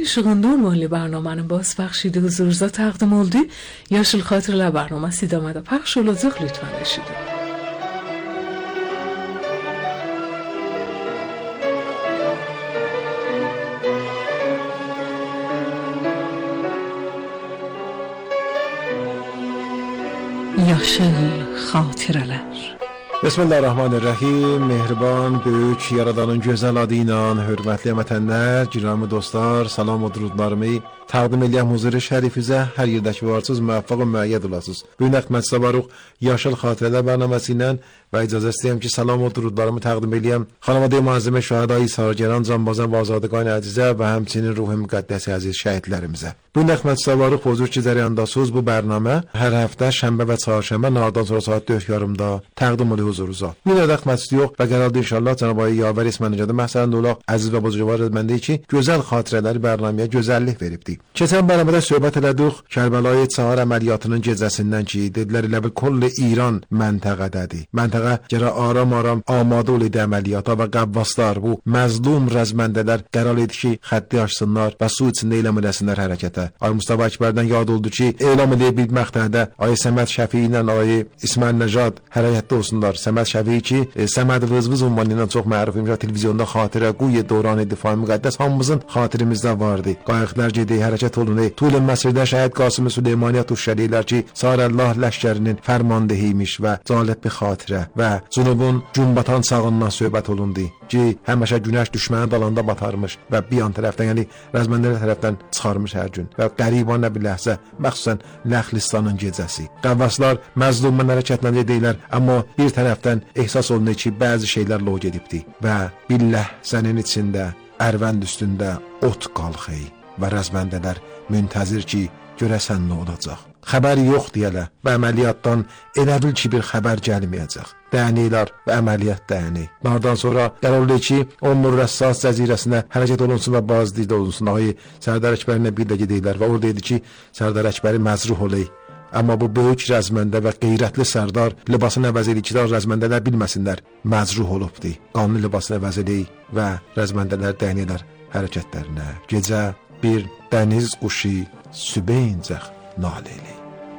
şığındır molli barnamanın boz baxşidi huzurunuza təqdim oldu. Yaşıl Xatirələr barnaması idamada pəxş olacaq, lütfən eşidin. Yaşıl Xatirələr. Bismillahirrahmanirrahim. Mehriban, böyük Yaradanın gözəl adı ilə hörmətli vətənlər, girami dostlar, salam və durudlarımı təqdim edirəm huzur-i şərifizə. Hər yerdəki varsınız, müvəffəq və müəyyəd olasınız. Bu gün Əhməd Sabaruq Yaşıl Xatirələr bərnaməsi ilə və icazə istəyirəm ki, salam və durudlarımı təqdim edirəm xanavadə müəzzəmə şühədai Sarıgəran, Canbazan və Azadqan əzizə və həmçinin ruh-i müqəddəsi əziz şəhidlərimizə. Bu gün Əhməd Sabaruq huzur ki, cərəyandasınız. Bu bərnamə hər həftə şənbə və çarşənbə nardan sonra saat 4:30-da təqdim olur huzurunuza. Bu gün Əhməd yox və qərardır inşallah Cənab Ay Yavər İsmənicədə məhsələn olaq əziz və buzurgvar məndə ki, gözəl xatirələri bərnaməyə gözəllik veribdi. Keçən bərnamədə söhbət elədik Kərbəlayı Çağar əməliyyatının gecəsindən ki, dedilər elə bil kulli İran məntəqədədir. Məntəqə gərək aram-aram amadə olaydı əməliyyata və qəvvaslar, bu məzlum rəzməndələr qərar etdi ki, xətti açsınlar və su içində elam eləsinlər hərəkətə. Ay Mustafa Əkbərdən yad oldu ki, elam eləyə bir məqtədə Ay Səməd Şəfii ilə Ay İsmail Nəcad hərəkətdə olsunlar. Səməd Şəfii ki, Səməd Vızvız ünvanı ilə çox məruf imiş, televizyonda xatirə quyu dövranı difai müqəddəs hamımızın xatirimizdə vardı. Qayıqlar gedir, hərəkət olunur. Tul-i Məsirdə şəhid Qasım Süleymaniyyət uşşəlilər ki, Sarəllah ləşkərinin fərmandehiymiş və cəlb bir xatirə və cünubun günbatan sağından söhbət olundu ki, həmişə günəş düşmənin dalanda batarmış və bir yan tərəfdən, yəni rəzməndələr tərəfdən çıxarmış hər gün və qəribanə bir ləhzə, məxsusən Ləxlistanın gecəsi. Qəvvaslar məzlumən hərəkətlə deyirlər, amma bir tərəfdən ehsas olunur ki, bəzi şeylər loq edibdi və billəh sənin içində, ərvənd üstündə ot qalxey və rəzməndələr müntəzir ki, görəsən nə olacaq. Xəbər yox deyələ və əməliyyatdan elə bil ki, bir xəbər gəlməyəcək. Dənilər və əməliyyat dəni. Nardan sonra qərar oldu ki, Onur Rəssas cəzirəsinə hərəkət olunsun və bazdidə olunsun. Ağayı Sərdar Əkbərinə bir də gedəylər və orada dedi ki, Sərdar Əkbəri məzruh olay. Amma bu böyük rəzməndə və qeyrətli Sərdar libasını əvəz edib ki, rəzməndələr bilməsinlər, məzruh olubdi. Qanlı libasını əvəz edib və rəzməndələr dənilər hərəkətlərinə. Gecə bir dəniz quşu sübeyincək naləli.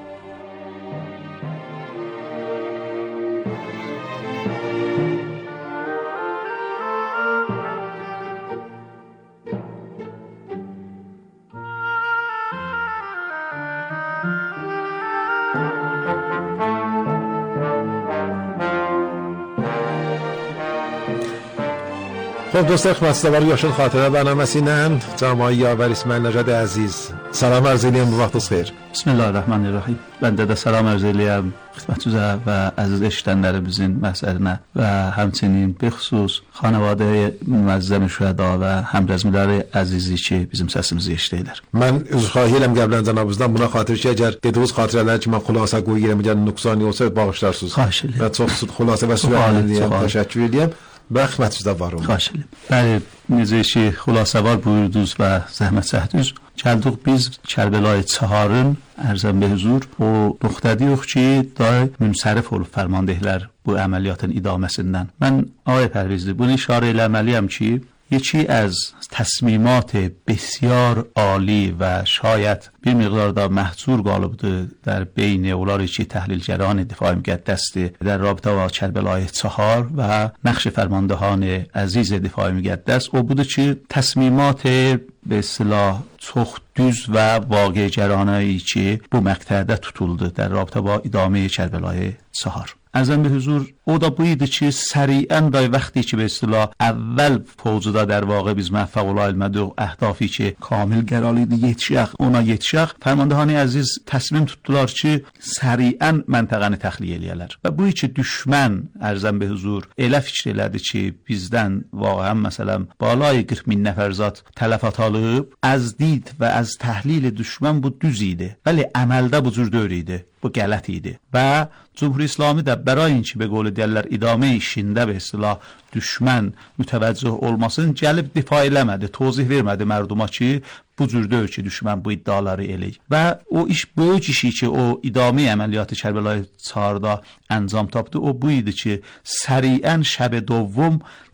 خب دوستان خدمت Yaşıl Xatirələr bərnaməsi ilə Cənab Yavər İsmail Nəcad əziz salam arz edirəm, bu vaxtınız xeyir. Bismillahirrahmanirrahim. Mən də salam arz edirəm xidmətinizə və əziz eşidənlərimizin məhsərinə və həmçinin bixüsus xanavadə müəzzəm şühəda və həmrəzmiləri əzizi ki, bizim səsimizi eşidirlər. Mən üzrxahi edirəm qəblən cənabınızdan buna xatir ki, əgər dediyiniz xatirələr ki, mən xülasə qoyuram, əgər nüqsani olsa bağışlarsınız. Xahiş edirəm. Və çox xülasə və sürətli edirəm, təşəkkür edirəm. Və xidmətinizdə var olun. Xahiş edirəm. Bəli, necə ki, xülasəvar buyurdunuz və zəhmət çəkdiniz. Gəldik biz Kərbəlayı Çağarın ərzən be huzur o nöqtədəyik ki, day münsərif olub fərmandehlər bu əməliyyatın idaməsindən. Mən Ağay Pərvizli bunu işarə eləməliyəm ki, یکی از تصمیمات بسیار عالی و شاید bir miqdarda məhcur qalıbdır در بین اولاری که تحلیلگران دفاع مقدس در رابطه با کربلای چهار و نقش فرماندهان عزیز دفاع مقدس o budur ki تصمیمات به اصطلاح çox düz və واقع‌گرانه‌ای ki bu məqtədə tutuldu در رابطه با ادامه کربلای چهار. Əzəm bir huzur, o da bu idi ki, səriən day vaxtı ki, به اصطلاح əvvəl fovcuda در واقع biz müvəffəq ola bilmədik, əhdafi ki, kamil qərar idi, yetişək, ona yetişək. Fərmandəhani əziz təslim tutdular ki, səriən məntəqəni təxliyə eləyələr. Və bu ki, düşmən ərzəm bir huzur, elə fikir elədi ki, bizdən واقعا məsələn, balay 40 min nəfər zat tələfat alıb, az did və az təhlil düşmən bu düz idi. Bəli, əməldə bu cür deyil idi. Bu qələt idi. Və Cumhur İslami də bəray ki, be qolu deyərlər, idamə işində be silah düşmən mütəvəccüh olmasın, gəlib difa eləmədi, tozih vermədi mərduma ki, bu cür deyil ki, düşmən bu iddiaları eləyik. Və o iş, böyük işi ki, o idami əməliyyatı Kərbəlayı Çağarda əncam tapdı, o bu idi ki, səriən şəb dovam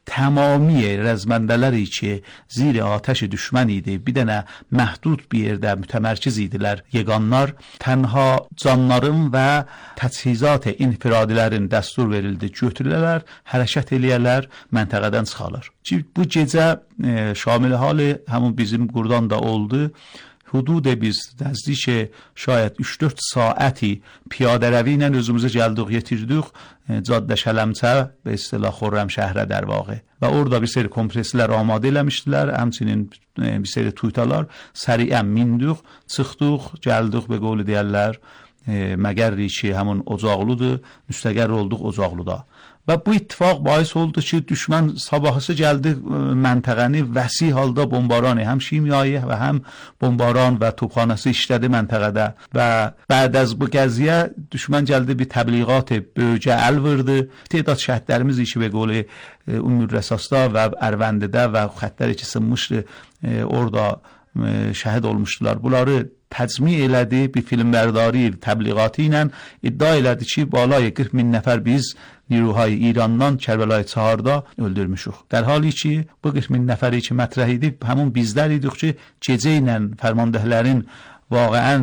تمامی رزمندələri ki زیر آتش düşmən idi, bir dənə məhdud bir yerdə mütəmərkiz idilər yeganlar, tənha canların və təchizat infiradilərin dəstur verildi, götürülərlər, hərəkət eləyərlər, məntəqədən çıxarlar. Bu gecə şamil hali həmin bizim qurdan da oldu. Hudud biz نزدیک şayət 3-4 saati piyadə rəvi ilə özümüzə gəldik, yetirdik Caddə Şələmçə və istilah Xürrəmşəhrə در واقع və orada bir seri kompreslər amadə eləmişdilər, həmçinin bir seri tuytalar, səriən mindik, çıxdıq, gəldik və qovlu deyərlər məgərri ki həmin Ocaqludur, müstəqər olduq Ocaqluda. Və bu ittifaq باعث oldu ki düşmən sabahısı gəldi məntəqəni vəsi halda bombaran, həm şimyایی və həm bombaran və topxanası işlədi məntəqədə və بعد از bu qəziyə düşmən gəldi bir təbliğat böyücə əl verdi. Tədat şəhidlərimiz işi və qolu Ümmürrəsasda və Ərvəndidə və xəttləri ki sınmışdı orada şəhid olmuşdular. Bunları təcmi elədi, bir filmbərdari təbliğatı ilə iddia elədi ki balay 40.000 nəfər biz نیروهای ایرانdan Kərbəlayı Çaharda öldürmüşük. در حالی ki bu 40.000 nəfəri ki mətrəh idi, həmin bizlər idik ki gecə ilə fərmandəhlərin واقعا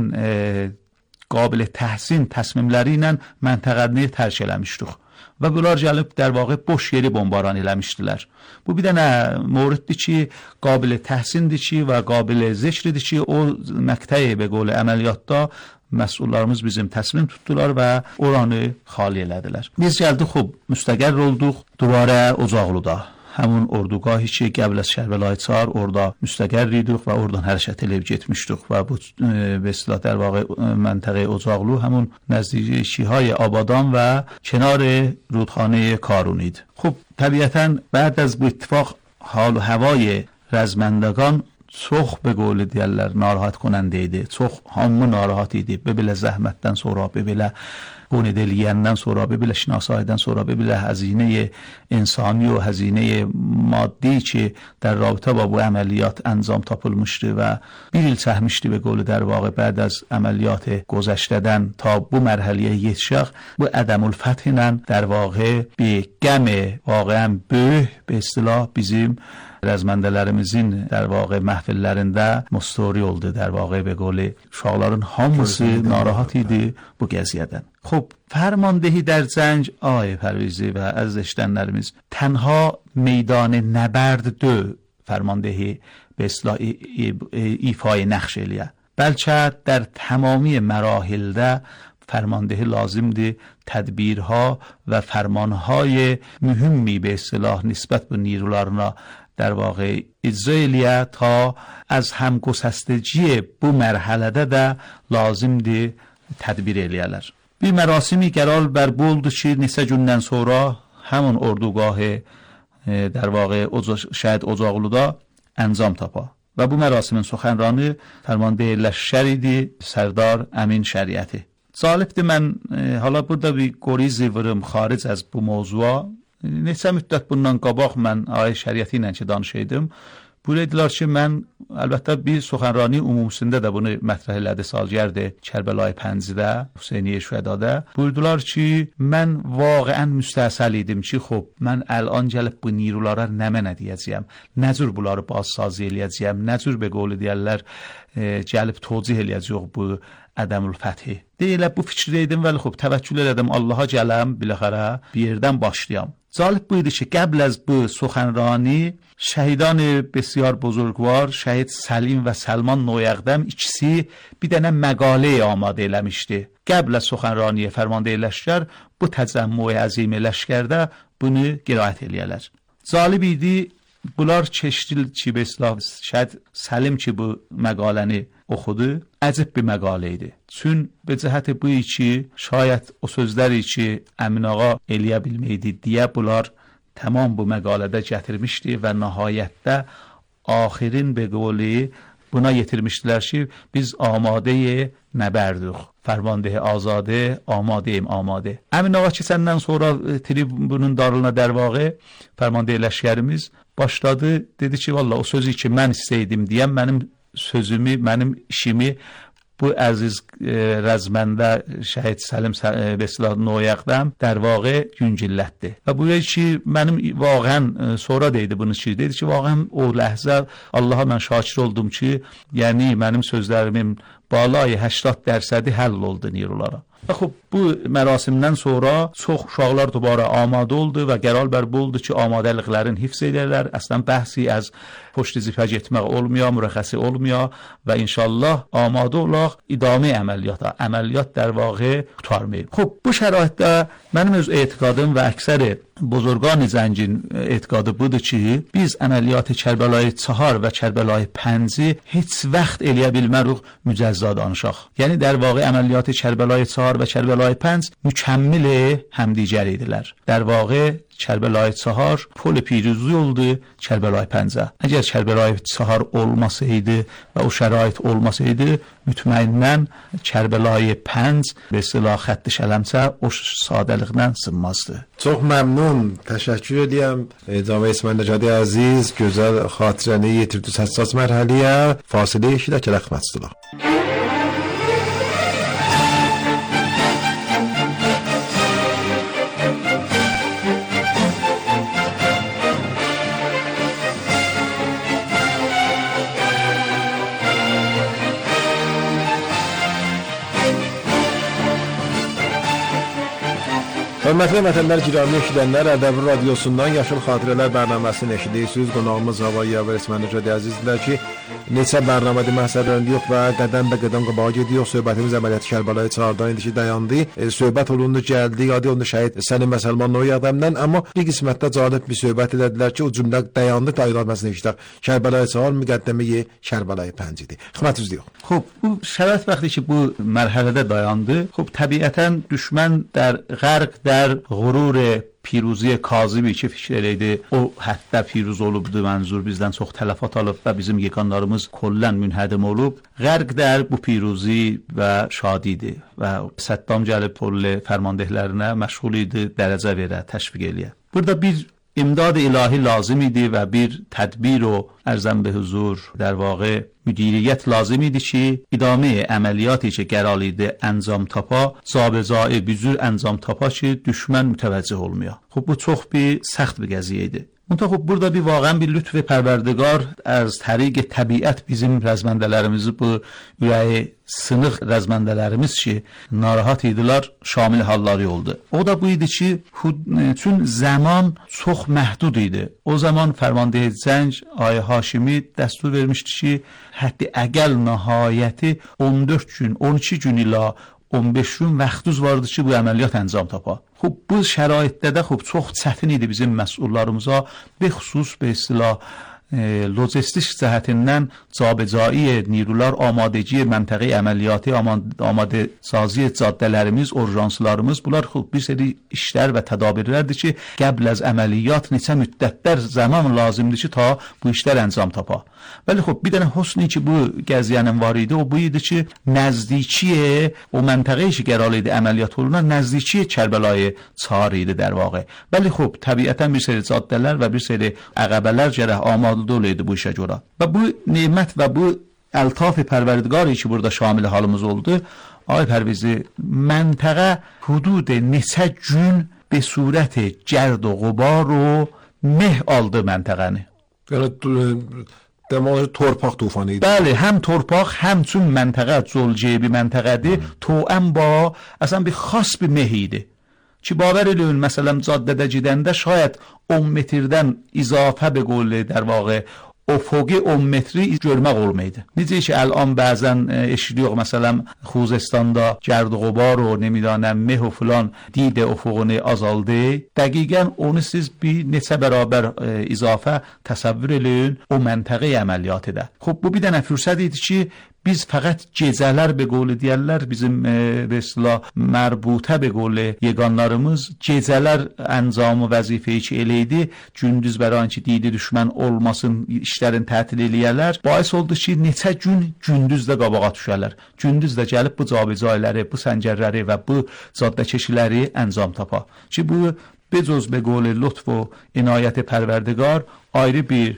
قابل تحسین təsmimləri ilə məntəqəni tərk eləmişdik. Və bunlar gəlib در واقع boş yeri bombaran eləmişdilər. Bu bir dənə موردdir ki قابل تحسینdir ki və قابل zikridir ki o məqtəyi به قول əməliyyatda məsullarımız bizim təslim tutdular və oranı xali elədilər. Biz gəldik, xub, müstəqər olduq dubarə Ocaqluda. Həmin ordugahı ki, qəbl az Kərbəlayı Çar orada müstəqər idik və oradan hərəkət eləyib getmişdik və bu besilah در واقع منطقه Ocaqlu həmin nəzdiki şihay Abadan və kenar rودخانه کارون idi. خب طبیعتاً بعد از bu ittifaq حال و هوای رزمندگان çox به قول deyərlər narahat کننده idi. Çox hamı narahat idi. Belə zəhmətdən sonra, belə قون دلیندن sonra, belə şinasaydan sonra, belə həzinə insani و həzinə maddi ki در رابطه با bu əməliyyat انجام tapılmışdı və bir il çəkmişdi به قول در واقع بعد از əməliyyat گذشتهdən ta bu mərhələyə yetişək bu ədəmül fəth ilə در واقع bir qəm واقعا böyük به اصطلاح bizim rəzməndələrimizin در واقع məhfillərində müstəri oldu. در واقع به قول uşaqların hamısı narahat idi bu qəziyyədən. خب فرماندهی در جنگ آی پرویزی و از اشتنlərimiz تنها میدان نبرد دو فرماندهی به اصطلاح ایفای نقش الیه بلکه در تمامی مراحل فرماندهی لازمdir tədbirها و فرمانهای مهمی به اصطلاح نسبت به نیروlarına در واقع اجرا الیه تا از همگسستگی bu mərhələdə də lazımdır tədbir eləyərlər. Bir mərasimi qərar bərpa oldu ki, neçə gündən sonra həmin ordugahı در واقع şəhid Ocaqluda انجام tapa. Və bu mərasimin suxənranı fərmandehi Ləşkər idi, Sərdar Əmin Şəriəti. Cəlibdir, mən hala burada bir qorizi vırım xaric az bu mövzuya. Neçə müddət bundan qabaq mən ay şəriəti ilə ki danışaydım. Buyurdular ki, mən əlbəttə bir suxənrani ümumsində də bunu mətrəh elədi salgərdi Kərbəlayı Pənzidə, Hüseyniyə Şühədada. Buyurdular ki, mən vaqəən müstəsəl idim ki, xop, mən əlan gəlib bu nirulara nə mənə deyəcəyəm, nə cür bunları bazsaz eləyəcəyəm, nə cür be qolu deyərlər, gəlib tocih eləyəcək bu ədəmül fəthi. Deyilə bu fikirdəydim, vəli xop, təvəkkül elədim, Allaha gələm, biləxərə, bir yerdən başlayam. Cəlib buydu ki, qəbl az bu suxənrani şəhidan بسیار بزرگوار şəhid Səlim və Səlman Noyəqdəm ikisi bir dənə məqalə amadə eləmişdi. Qəbl az suxənraniyə fərmandehi Ləşkər bu təcəmmü əzim Ləşkərdə bunu qiraət eləyərlər. Cəlib idi, bunlar keçdil ki, beslah şəhid Səlim ki bu məqaləni oxudu, əcib bir məqalə idi. Çün be cəhət bu ki, şayət o sözləri ki, Əmin ağa eləyə bilməydi deyə bunlar tamam bu məqalədə gətirmişdi və nəhayətdə axirin be qoli buna yetirmişdilər ki, biz amadə-i nəbərdik. Fərmandehi azadə, amadəyim amadə. Əmin ağa keçəndən sonra tribunun darılına در واقع fərmandehi Ləşkərimiz başladı, dedi ki, valla o sözü ki mən istəydim deyəm, mənim sözümü, mənim işimi bu əziz rəzməndə şəhid Səlim به اصطلاح Noyaqdam در واقع güncillətdi. Və bu ki mənim واقعا sonra deydi bunu ki, dedi ki واقعا o ləhzə Allaha mən şakir oldum ki, yəni mənim sözlərimin balay 80% həll oldu nirulara. Və xub bu mərasimdən sonra çox uşaqlar dubara amadə oldu və qərar bər oldu ki, amadəliklərin hifz edərlər. Əslən bəhsi az پشت zifə getmək olmuyor, mürəxəsi olmuyor və inşallah amadə olaq idamə əməliyyata. Əməliyyat در واقع qurtarmayıb. Xub bu şəraitdə mənim öz etiqadım və əksəri buzurgan zəncin etiqadı budur ki, biz əməliyyat Kərbəlayı 4 və Kərbəlayı 5-i heç vaxt eləyə bilmərik mücəzza danışaq. Yəni در واقع əməliyyat Kərbəlayı 4 və Kərbəlayı 5 mükəmməl həmdigər idilər. در واقع Kərbəlayı 4 pol piruzi oldu Kərbəlayı 5-ə. Əgər Kərbəlayı 4 olmasaydı və o şərait olmasaydı, mütməinnən Kərbəlayı 5 به اصطلاح xətt şələmsə o sadəliklə sınmazdı. Çox məmnun, təşəkkür edirəm. Cənab İsmail Nəcadi əziz, gözəl xatirəni yetirdiniz həssas mərhələyə. Fasilə eşidək, rəhmətullah. Hörmətli vətəndaşlar, giramlı eşidənlər, Ədəbi Radiosundan Yaşıl Xatirələr bərnaməsini eşidirsiniz. Qonağımız Havayı və İsmail Nəcadi əzizdirlər ki, neçə bərnamədə məhsəblərindik və qədəm bə qədəm qabağa gedirik. Söhbətimiz əməliyyat Kərbəlayı 4-dan indi ki dayandı. Söhbət olundu, gəldi, yadi onu şəhid Səlim Məsəlman Noyaqdamdan, amma bir qismətdə cəlib bir söhbət edədilər ki, o cümlə dayandı, tayinatmasını eşitdik. Kərbəlayı 4 müqəddəməyi Kərbəlayı 5 idi. Xidmətinizdəyik. Xub, bu şərait vaxtı ki bu mərhələdə dayandı. Xub, təbiətən düşmən در غرق در غرور پیروزی کاذبی که fikir eləydi, o hətta piruz olubdu, mənzur bizdən çox tələfat alıb və bizim yeganlarımız kollən münhədim olub. Qərq در bu piruzi və şadidir və Səddam gəlib polli fərmandehlərinə məşğul idi, dərəcə verə, təşviq eləyə. Burada bir امداد الهی لازم idi və bir tədbir o ərzən به huzur در واقع müdiriyyət lazım idi ki, idamə əməliyyatı ki qərar idi əncam tapa, zabezai büzür əncam tapa ki, düşmən mütəvəccüh olmuyor. Xub bu çox bir səxt bir qəziyyə idi. Xub burada bir واقعا bir lütf pərverdigar az təriq təbiət bizim rəzməndələrimizi bu ürəyi sınıq rəzməndələrimiz ki narahat idilər şamil halları oldu. O da bu idi ki çün zaman çox məhdud idi. O zaman Fərmandehi Zəng Ay Haşimi dəstur vermişdi ki hətta əqəl nəhayəti 14 gün, 12 gün ilə 15 gün vaxtımız vardı ki bu əməliyyat əncam tapa. Xub bu şəraitdə də xub çox çətin idi bizim məsullarımıza və xüsus به اصطلاح lojistik cəhətindən cabecai nirular, amadəci məntəqə əməliyyatı, amadə sazi caddələrimiz, urjanslarımız, bunlar xub bir seri işlər və tədabirlərdir ki, qəbl az əməliyyat neçə müddətlər zaman lazımdır ki, ta bu işlər əncam tapa. Bəli xub, bir dənə husni ki, bu qəziyyənin var idi, o bu idi ki, nəzdikiyə, o məntəqə işi qərar idi əməliyyat olunan, nəzdikiyə Kərbəlayı 4 idi در واقع. Bəli xub, təbiətən bir seri caddələr və bir seri əqəbələr gərək amadə dolaydı bu işə görə. Və bu nemət və bu əltaf pərverdigari ki burada şamil halımız oldu. Ay Pərvizi, məntəqə hudud neçə gün به صورت گرد و غبار و مه aldı məntəqəni. Yəni deməli torpaq tufanı idi. Bəli, həm torpaq, həm çün məntəqə zolcebi məntəqədir. Toəm ba əsən bir xas bir meh idi. Ki باور eləyin, məsələn, caddədə gedəndə şayət 10 metrdən izafə به قول در واقع افقی 10 متری görmək olmaydı. Necə ki الان bəzən eşidirik məsələn Xuzestanda gərd غبار و نمیدانم meh و فلان did افقunu azaldı. Dəqiqən onu siz bir neçə bərabər izafə təsəvvür eləyin o məntəqə əməliyatında. Xub bu bir dənə fürsət idi ki biz fəqət gecələr به قول deyərlər bizim به اصطلاح مربوطه به قول yeganlarımız gecələr əncamı vəzifəyi ki eləydi, gündüz bərabər ki didi düşmən olmasın işlərin tətil eləyərlər. Bais oldu ki neçə gün gündüz də qabağa düşərlər. Gündüz də gəlib bu cabecayları, bu səngərləri və bu caddə keçiləri əncam tapa. Ki bu بجز به قول لطف و عنایت پروردگار ayrı bir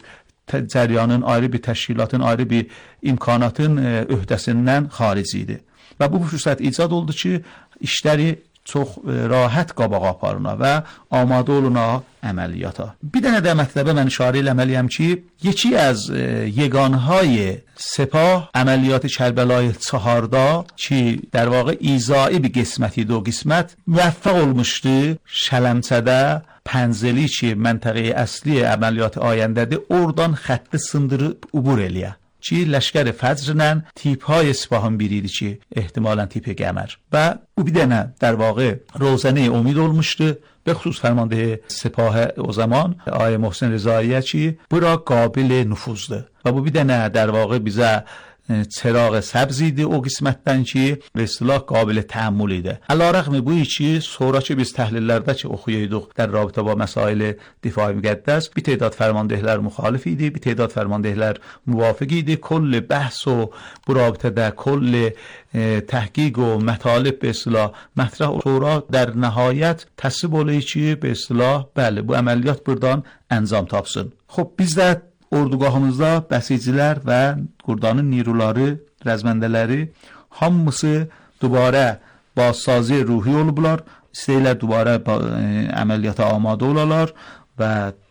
cəryanın, ayrı bir təşkilatın, ayrı bir imkanatın öhdəsindən xaric idi. Və bu fürsət icad oldu ki, işləri çox rahat qabağa aparına və amadə oluna əməliyyata. Bir dənə də mətləbə mən işarə eləməliyəm ki, یکی از یگانهای سپاه عملیات کربلای 4 ki در واقع ایذایی bir qismət idi o qismət müvəffəq olmuşdu Şələmçədə Pənzeli ki məntəqəyə əsli əməliyyat ayəndədir oradan xətti sındırıb ubur eləyə ki لشکر فجرlə تیپ‌های سپاهın biri idi ki ehtimalən tipi qəmər və bu bir dənə در واقع روزنه امید olmuşdu به خصوص فرمانده سپاه o zaman آقای محسن رضایی ki bura qabil nüfuzdur və bu bir dənə در واقع bizə çıraq səbz idi o qismətdən ki və istilah qabil təəmmül idi. Əlavə bu ki sonrakı biz təhlillərdə ki oxuyuruq در رابطه با مسائل دفاع müqəddəs bir تعداد فرماندهlər müxalif idi, bir تعداد فرماندهlər müvafiq idi. Kol bəhs o bu رابطədə kol تحقیق و مطالب به اصطلاح مطرح sonra در nəhayət təsvib olur ki به اصطلاح bəli bu əməliyyat burdan انجام tapsın. خب biz də ordugahımızda bəsicilər və Qurdanın niruları, rəzməndələri hamısı dubara bazsazi ruhi olublar. İstəyirlər dubara əməliyyata amadə olarlar və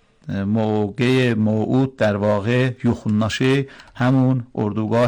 موقع موعود در واقع yoxunlaşı همون ordugah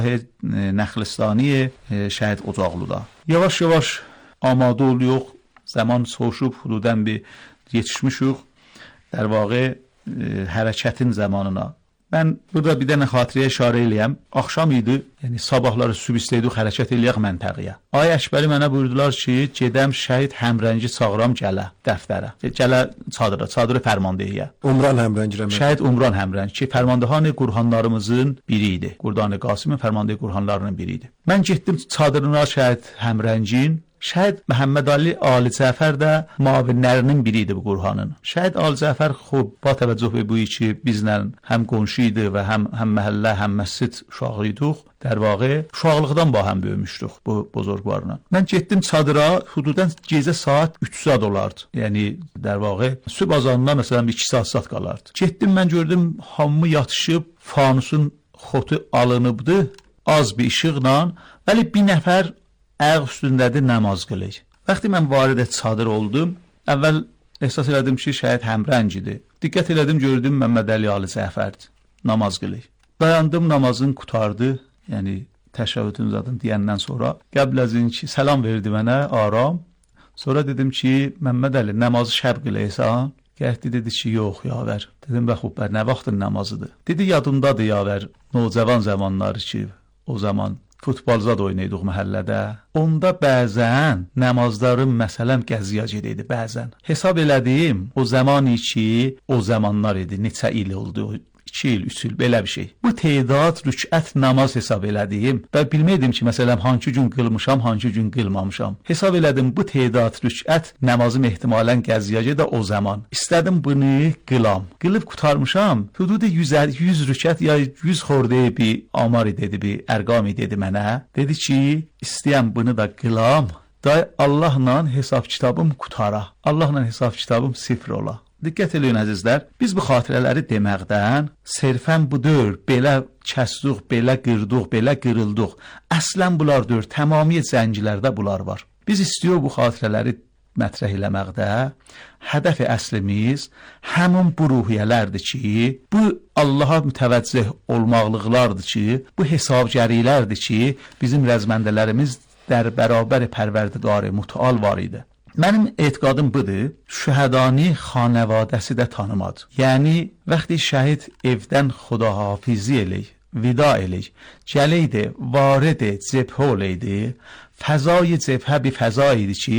Nəxlistani şəhid ocaqlıda. Yavaş-yavaş amadə oluyor. Zaman soğuşub hududan bir yetişmişik در واقع hərəkətin zamanına. Ben burada bir dənə xatirəyə işarə eləyəm. Axşam idi, yəni sabahları sübh istəydik hərəkət eləyək məntəqəyə. Ay Əkbəri mənə buyurdular ki, gedəm şəhid Həmrəngi çağıram gələ dəftərə. Gələ çadırı fərmandəyə. Umran Həmrəngi. Şəhid Umran Həmrəngi ki, fərmandahan Qurhanlarımızın biri idi. Qurdan-ı Qasimin fərmandahi Qurhanlarının biri idi. Mən getdim çadırına şəhid Həmrəngin. Şəhid Məhəmməd Ali Ali Cəfər də müavinlərinin biri idi bu Qurhanın. Şəhid Ali Cəfər xub ba təvəccüh bu ki bizlə həm qonşu idi və həm məhəllə, həm məscid uşağı idik. در واقع uşaqlıqdan ba həm böyümüşdük bu bozorgvarla. Mən getdim çadıra, hududan gecə saat 3 saat olardı. Yəni در واقع sübh azanına məsələn 2 saat qalardı. Getdim mən gördüm hamı yatışıb, fanusun xotu alınıbdı az bir işıqla, bəli bir nəfər ayaq üstündədir namaz qılır. Vaxtı mən varid çadır oldum, əvvəl ehsas elədim ki şəhid Həmrəngidir. Diqqət elədim gördüm Məhəmməd Ali Ali Cəfərdir. Namaz qılır. Dayandım namazın qutardı. Yəni təşəvvüdün zaten deyəndən sonra qəbl azın ki salam verdi mənə aram. Sonra dedim ki Məhəmməd Ali namazı şəb qılırsan? Gəldi dedi ki yox yavər. Dedim bə xub nə vaxtın namazıdır? Dedi yadımdadır yavər. Nocavan zamanları ki o zaman futbolzad oynaydıq məhəllədə. Onda bəzən namazların məsələn qəziya gedirdi bəzən. Hesab elədim o zaman ki o zamanlar idi. Neçə il oldu? 2 il, 3 il belə bir şey. Bu tədat rükət namaz hesab elədim və bilmədim ki məsələn hansı gün qılmışam, hansı gün qılmamışam. Hesab elədim bu tədat rükət namazım ehtimalən qəziyaca da o zaman. İstədim bunu qılam. Qılıb qutarmışam. Hududu 100 rükət ya 100 xordə bir amar dedi, bir ərqam dedi mənə. Dedi ki, istəyəm bunu da qılam. Da Allahla hesab kitabım qutara. Allahla hesab kitabım sıfır ola. Diqqət eləyin əzizlər, biz bu xatirələri deməkdən sərfən budur, belə kəsduq, belə qırduq, belə qırıldıq. Əslən bunlar deyil, tamamiyyət zəngilərdə bunlar var. Biz istiyor bu xatirələri mətrəh eləməkdə hədəf əslimiz həmin bu ruhiyyələrdir ki, bu Allaha mütəvəccih olmaqlıqlardır ki, bu hesabgərilərdir ki, bizim rəzməndələrimiz در برابر پروردگار متعال var idi. Mənim etiqadım budur, şühədani xanavadəsi də tanımadı. Yəni, vəxti şəhid evdən xudahafizi eləyik, vida eləyik, gələydi, varidi, cəbhə oləydi, fəzai cəbhə bir fəza idi ki,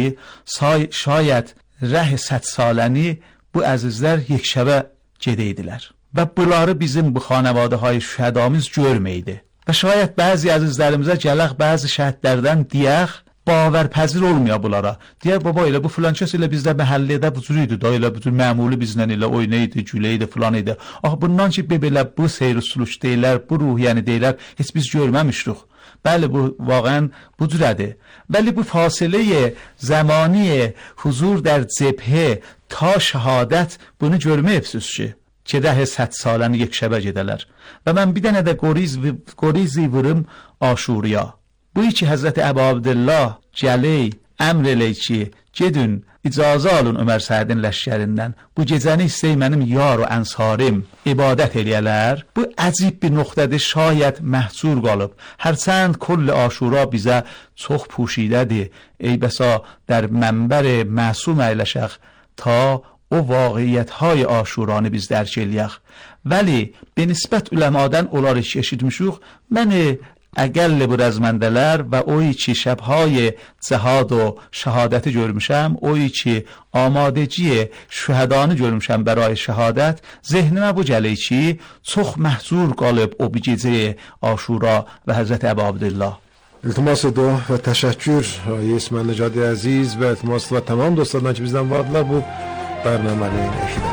şayət rəh 100 saləni bu əzizlər yekşəbə gedeydilər. Və bunları bizim bu xanavadəhay şühədamız görməydi. Və şayət bəzi əzizlərimizə gələq bəzi şəhidlərdən deyək, باورپذیر olmuyor bunlara. Deyər baba elə bu filan kəs elə bizdə məhəllədə bu cür idi da elə bütün məmuli bizlə elə oynaydı, güləydi, filan idi. Ax bundan ki belə bu seyr suluş deyirlər, bu ruhiyyəni deyirlər, heç biz görməmişdik. Bəli bu واقعا bu cürədir. Bəli bu fasiləyə zamani huzur در جبهه تا şəhadət bunu görməyibsiz ki. gedək 100 saləni یک şəbə gedələr və mən bir dənə də qorizi vurum Aşuraya. Bu ki Həzrət Əbu Abdullah gəli əmr eləyir ki, gedin icazə alın Ömər Sədin ləşkərindən. Bu gecəni istəyi mənim yar və ənsarım ibadət eləyələr. Bu əcib bir nöqtədir, şayət məhsur qalıb. Hərçənd kull Aşura bizə çox puşidədir. Ey bəsa در منبر معصوم əyləşək ta o vaqiyyətهای Aşuranı biz dərk eləyək. Vəli به نسبت uləmadan onları eşitmişik. Məni əqəll bu rəzməndələr və oyi ki şəbهای cəhad و şəhadəti görmüşəm, oyi ki amadəci şühədanı görmüşəm برای şəhadət, zehnimə bu gəlir ki çox məhzur qalıb o bir gecə Aşura və Həzrət Əbu Abdullah. İltimas dua və təşəkkür İsmail Necati əziz və iltimas və tamam dostlardan ki bizdən vardılar bu bərnaməni eşidən.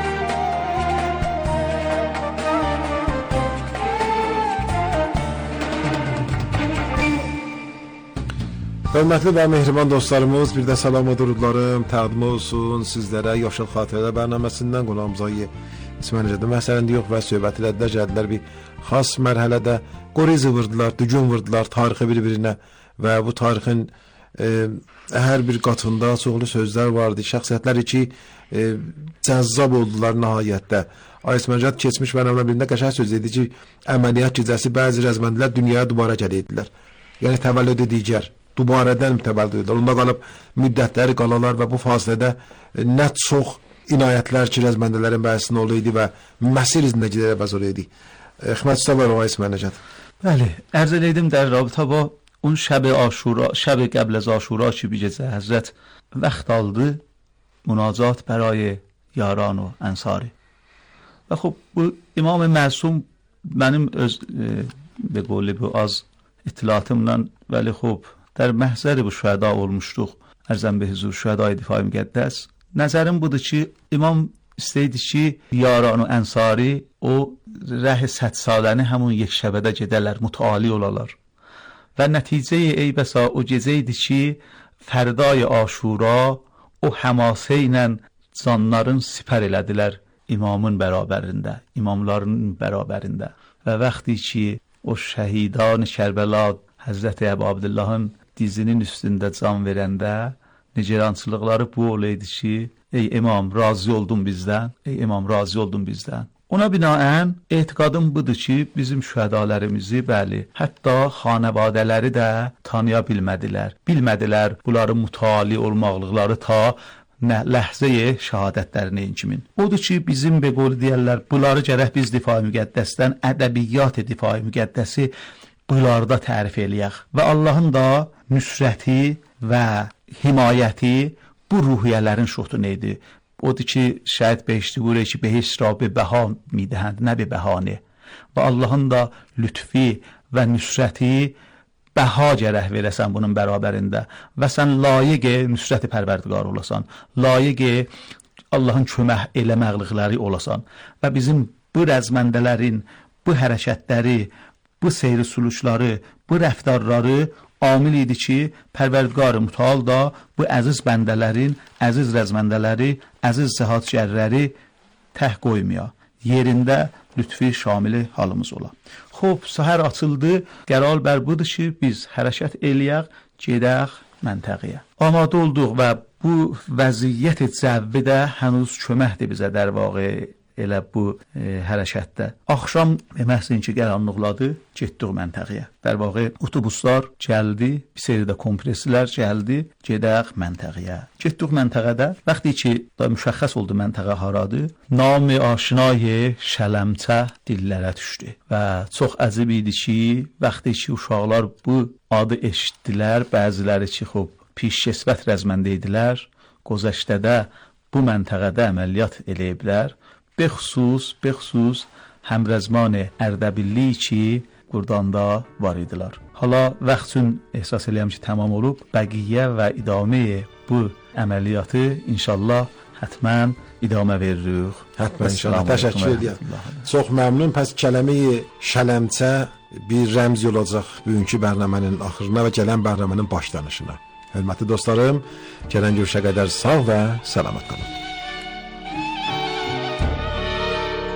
Hörmətli və mehriban dostlarımız, bir də salam və durudlarım təqdim olsun sizlərə. Yaşıl Xatirələr bərnaməsindən qonağımıza İsmail Necati məsələndə yox və söhbət elədilər, gəldilər bir xas mərhələdə qorizi vurdular, dügün vurdular tarixi bir-birinə və bu tarixin hər bir qatında çoxlu sözlər vardı. Şəxsiyyətlər ki cəzzab oldular nəhayətdə. İsmail Necati keçmiş bərnamələrdən birində qəşəng söz dedi ki, əməliyyat gecəsi bəzi rəzməndilər dünyaya dubara gəlirdilər. Yəni təvəllüd digər. Dubarədən təvəllüd edirlər. Onda qalıb müddətləri qalalar və bu fasilədə nə çox inayətlər ki, rəzməndələrin bəhsinin olu idi və məsir izində gedərək bəzor idi. Xidmət üstə var o İsmail Necati. بله عرض ایدیم در رابطه با اون شب عاشورا، شب قبل از عاشورا که بیجزه حضرت وقت aldı مناجات برای یاران و انصاری و خب bu İmam Məsum benim öz به قول bu az اطلاعاتımdan ولی خب در محضر bu şühada olmuşduq. Ərzəm به huzur şühadای difai müqəddəs. Nəzərim budur ki İmam istəyirdi ki yaran و ənsari o ره 100 saləni همون یک şəbədə gedələr, mütəali olalar. Və nəticə ey bəsa o gecə idi ki fərdای Aşura o həmasə ilə canların sipər elədilər imamın bərabərində, imamların bərabərində. Və vaxtı ki o şəhidan Kərbəla Həzrət Əbu Abdullahın dizinin üstündə can verəndə nigerançılıqları bu olaydı ki ey imam razı oldun bizdən, ey imam razı oldun bizdən. Ona binaən etiqadım budur ki bizim şühədalarımızı bəli hətta xanəvadələri də tanıya bilmədilər. Bilmədilər bunların mütali olmaqlıqları ta ləhzəyə şəhadətlərinə kimin. Odur ki bizim be qol deyərlər bunları gərək biz difai müqəddəsdən ədəbiyyat difai müqəddəsi bunlarda tərif eləyək və Allahın da nüsrəti və himayəti bu ruhiyyələrin şotunu idi. Odur ki şayet behişti buyuruyor ki behişt را به بها میدهند نه به بهانه و Allahın da lütfi və nüsrəti bəha gərək verəsən bunun bərabərində və sən layiq nüsrəti pərverdigar olasan, layiq Allahın kömək eləməqliqləri olasan və bizim bu rəzməndələrin bu hərəkətləri, bu seyri süluşları, bu rəftarları amil idi ki Pərverdigar-ı Mütəal da bu əziz bəndələrin, əziz rəzməndələri, əziz cəhadgərləri təh qoymaya, yerində lütfi şamili halımız ola. Xob, səhər açıldı, qərar bər budur ki biz hərəkət eləyək, gedək məntəqəyə. Amadə olduq və bu vəziyyət cəvvi də hənuz köməkdir bizə در واقع elə bu hərəkətdə. Axşam məhzin ki qaranlıqladı, getdik məntəqəyə. در واقع otobuslar gəldi, bir seri də kompreslər gəldi, gedək məntəqəyə. Getdik məntəqədə. Vaxtı ki da müşəxəs oldu məntəqə haradır, nam aşinay şələmçə dillərə düşdü. Və çox əcib idi ki, vaxtı ki uşaqlar bu adı eşitdilər, bəziləri ki xop pişkesbət rəzməndə idilər, gözəşdədə bu məntəqədə əməliyyat eləyiblər. بخصوص همرزمان اردبیلی ki buradan da var idilər. Hala vaxt üçün ehsas eləyəm ki tamam olub, bəqiyyə və idamə bu əməliyyatı inşallah hətmən idamə veririk. Hətmən inşallah. Təşəkkür edirəm. Çox məmnun. Pəs kələməyi şələmçə bir rəmz olacaq bugünkü bərnamənin axırına və gələn bərnamənin başlanışına. Hörmətli dostlarım, gələn görüşə qədər sağ və salamat qalın.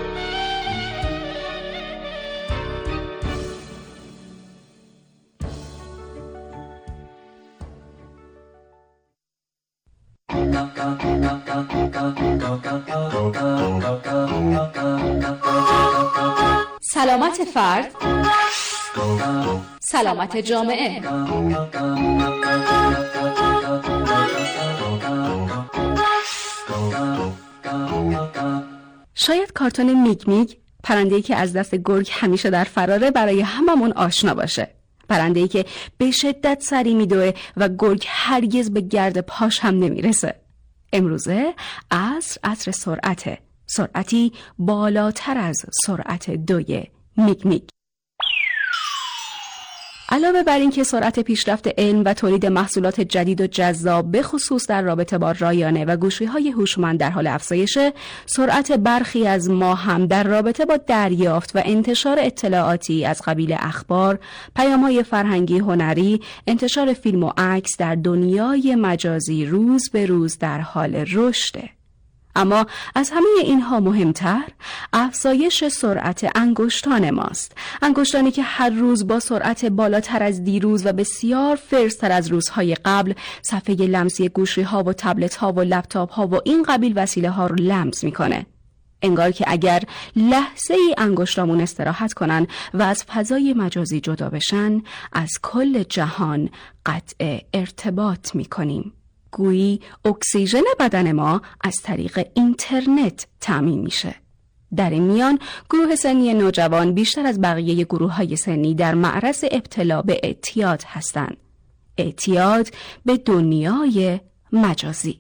سلامت فرد، سلامت جامعه. شاید کارتون میگ میگ، پرنده‌ای که از دست گرگ همیشه در فراره، برای هممون آشنا باشه. پرنده‌ای که به شدت سری میدوه و گرگ هرگز به گرد پاش هم نمیرسه. امروزه عصر سرعته، سرعتی بالاتر از سرعت دوی میگ میگ. علاوه بر این که سرعت پیشرفت علم و تولید محصولات جدید و جذاب به خصوص در رابطه با رایانه و گوشی‌های هوشمند در حال افزایشه، سرعت برخی از ما هم در رابطه با دریافت و انتشار اطلاعاتی از قبیل اخبار، پیام‌های فرهنگی، هنری، انتشار فیلم و عکس در دنیای مجازی روز به روز در حال رشده. اما از همه اینها مهمتر افزایش سرعت انگشتان ماست. انگشتانی که هر روز با سرعت بالاتر از دیروز و بسیار فرستر از روزهای قبل صفحه لمسی گوشی‌ها و تبلت‌ها و لپتاپ‌ها و این قبیل وسیله‌ها رو لمس می‌کنه. انگار که اگر لحظه ای انگشتامون استراحت کنن و از فضای مجازی جدا بشن، از کل جهان قطع ارتباط می‌کنیم. گویی اکسیژن بدن ما از طریق اینترنت تامین میشه. در این میان گروه سنی نوجوان بیشتر از بقیه گروه‌های سنی در معرض ابتلا به اعتیاد هستند. اعتیاد به دنیای مجازی.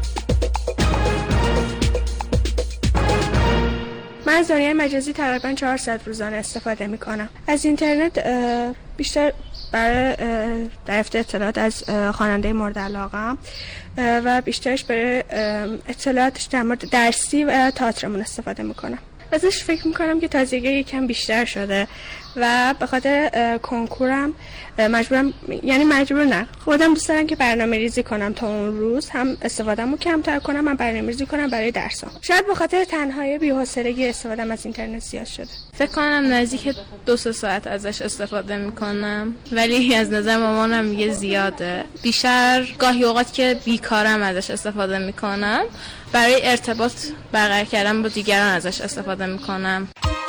من از دنیای مجازی تقریباً 400 روزانه استفاده میکنم. از اینترنت بیشتر برای دریافت اطلاعات از خواننده مورد علاقه‌ام و بیشترش برای اطلاعاتش در مورد درسی و تئاترمون استفاده میکنم. ازش فکر میکنم که تازگی یکم بیشتر شده و به خاطر کنکورم مجبور نه، خودم دوست دارم که برنامه ریزی کنم تا اون روز هم استفادهمو کمتر کنم، من برنامه ریزی کنم برای درسام. شاید به خاطر تنهایی بی‌حوصلگی استفادهم از اینترنت زیاد شده. فکر کنم نزدیک 2 ساعت ازش استفاده میکنم، ولی از نظر مامانم میگه زیاده. بیشتر گاهی اوقات که بیکارم ازش استفاده میکنم، برای ارتباط برقرار کردن با دیگران ازش استفاده میکنم.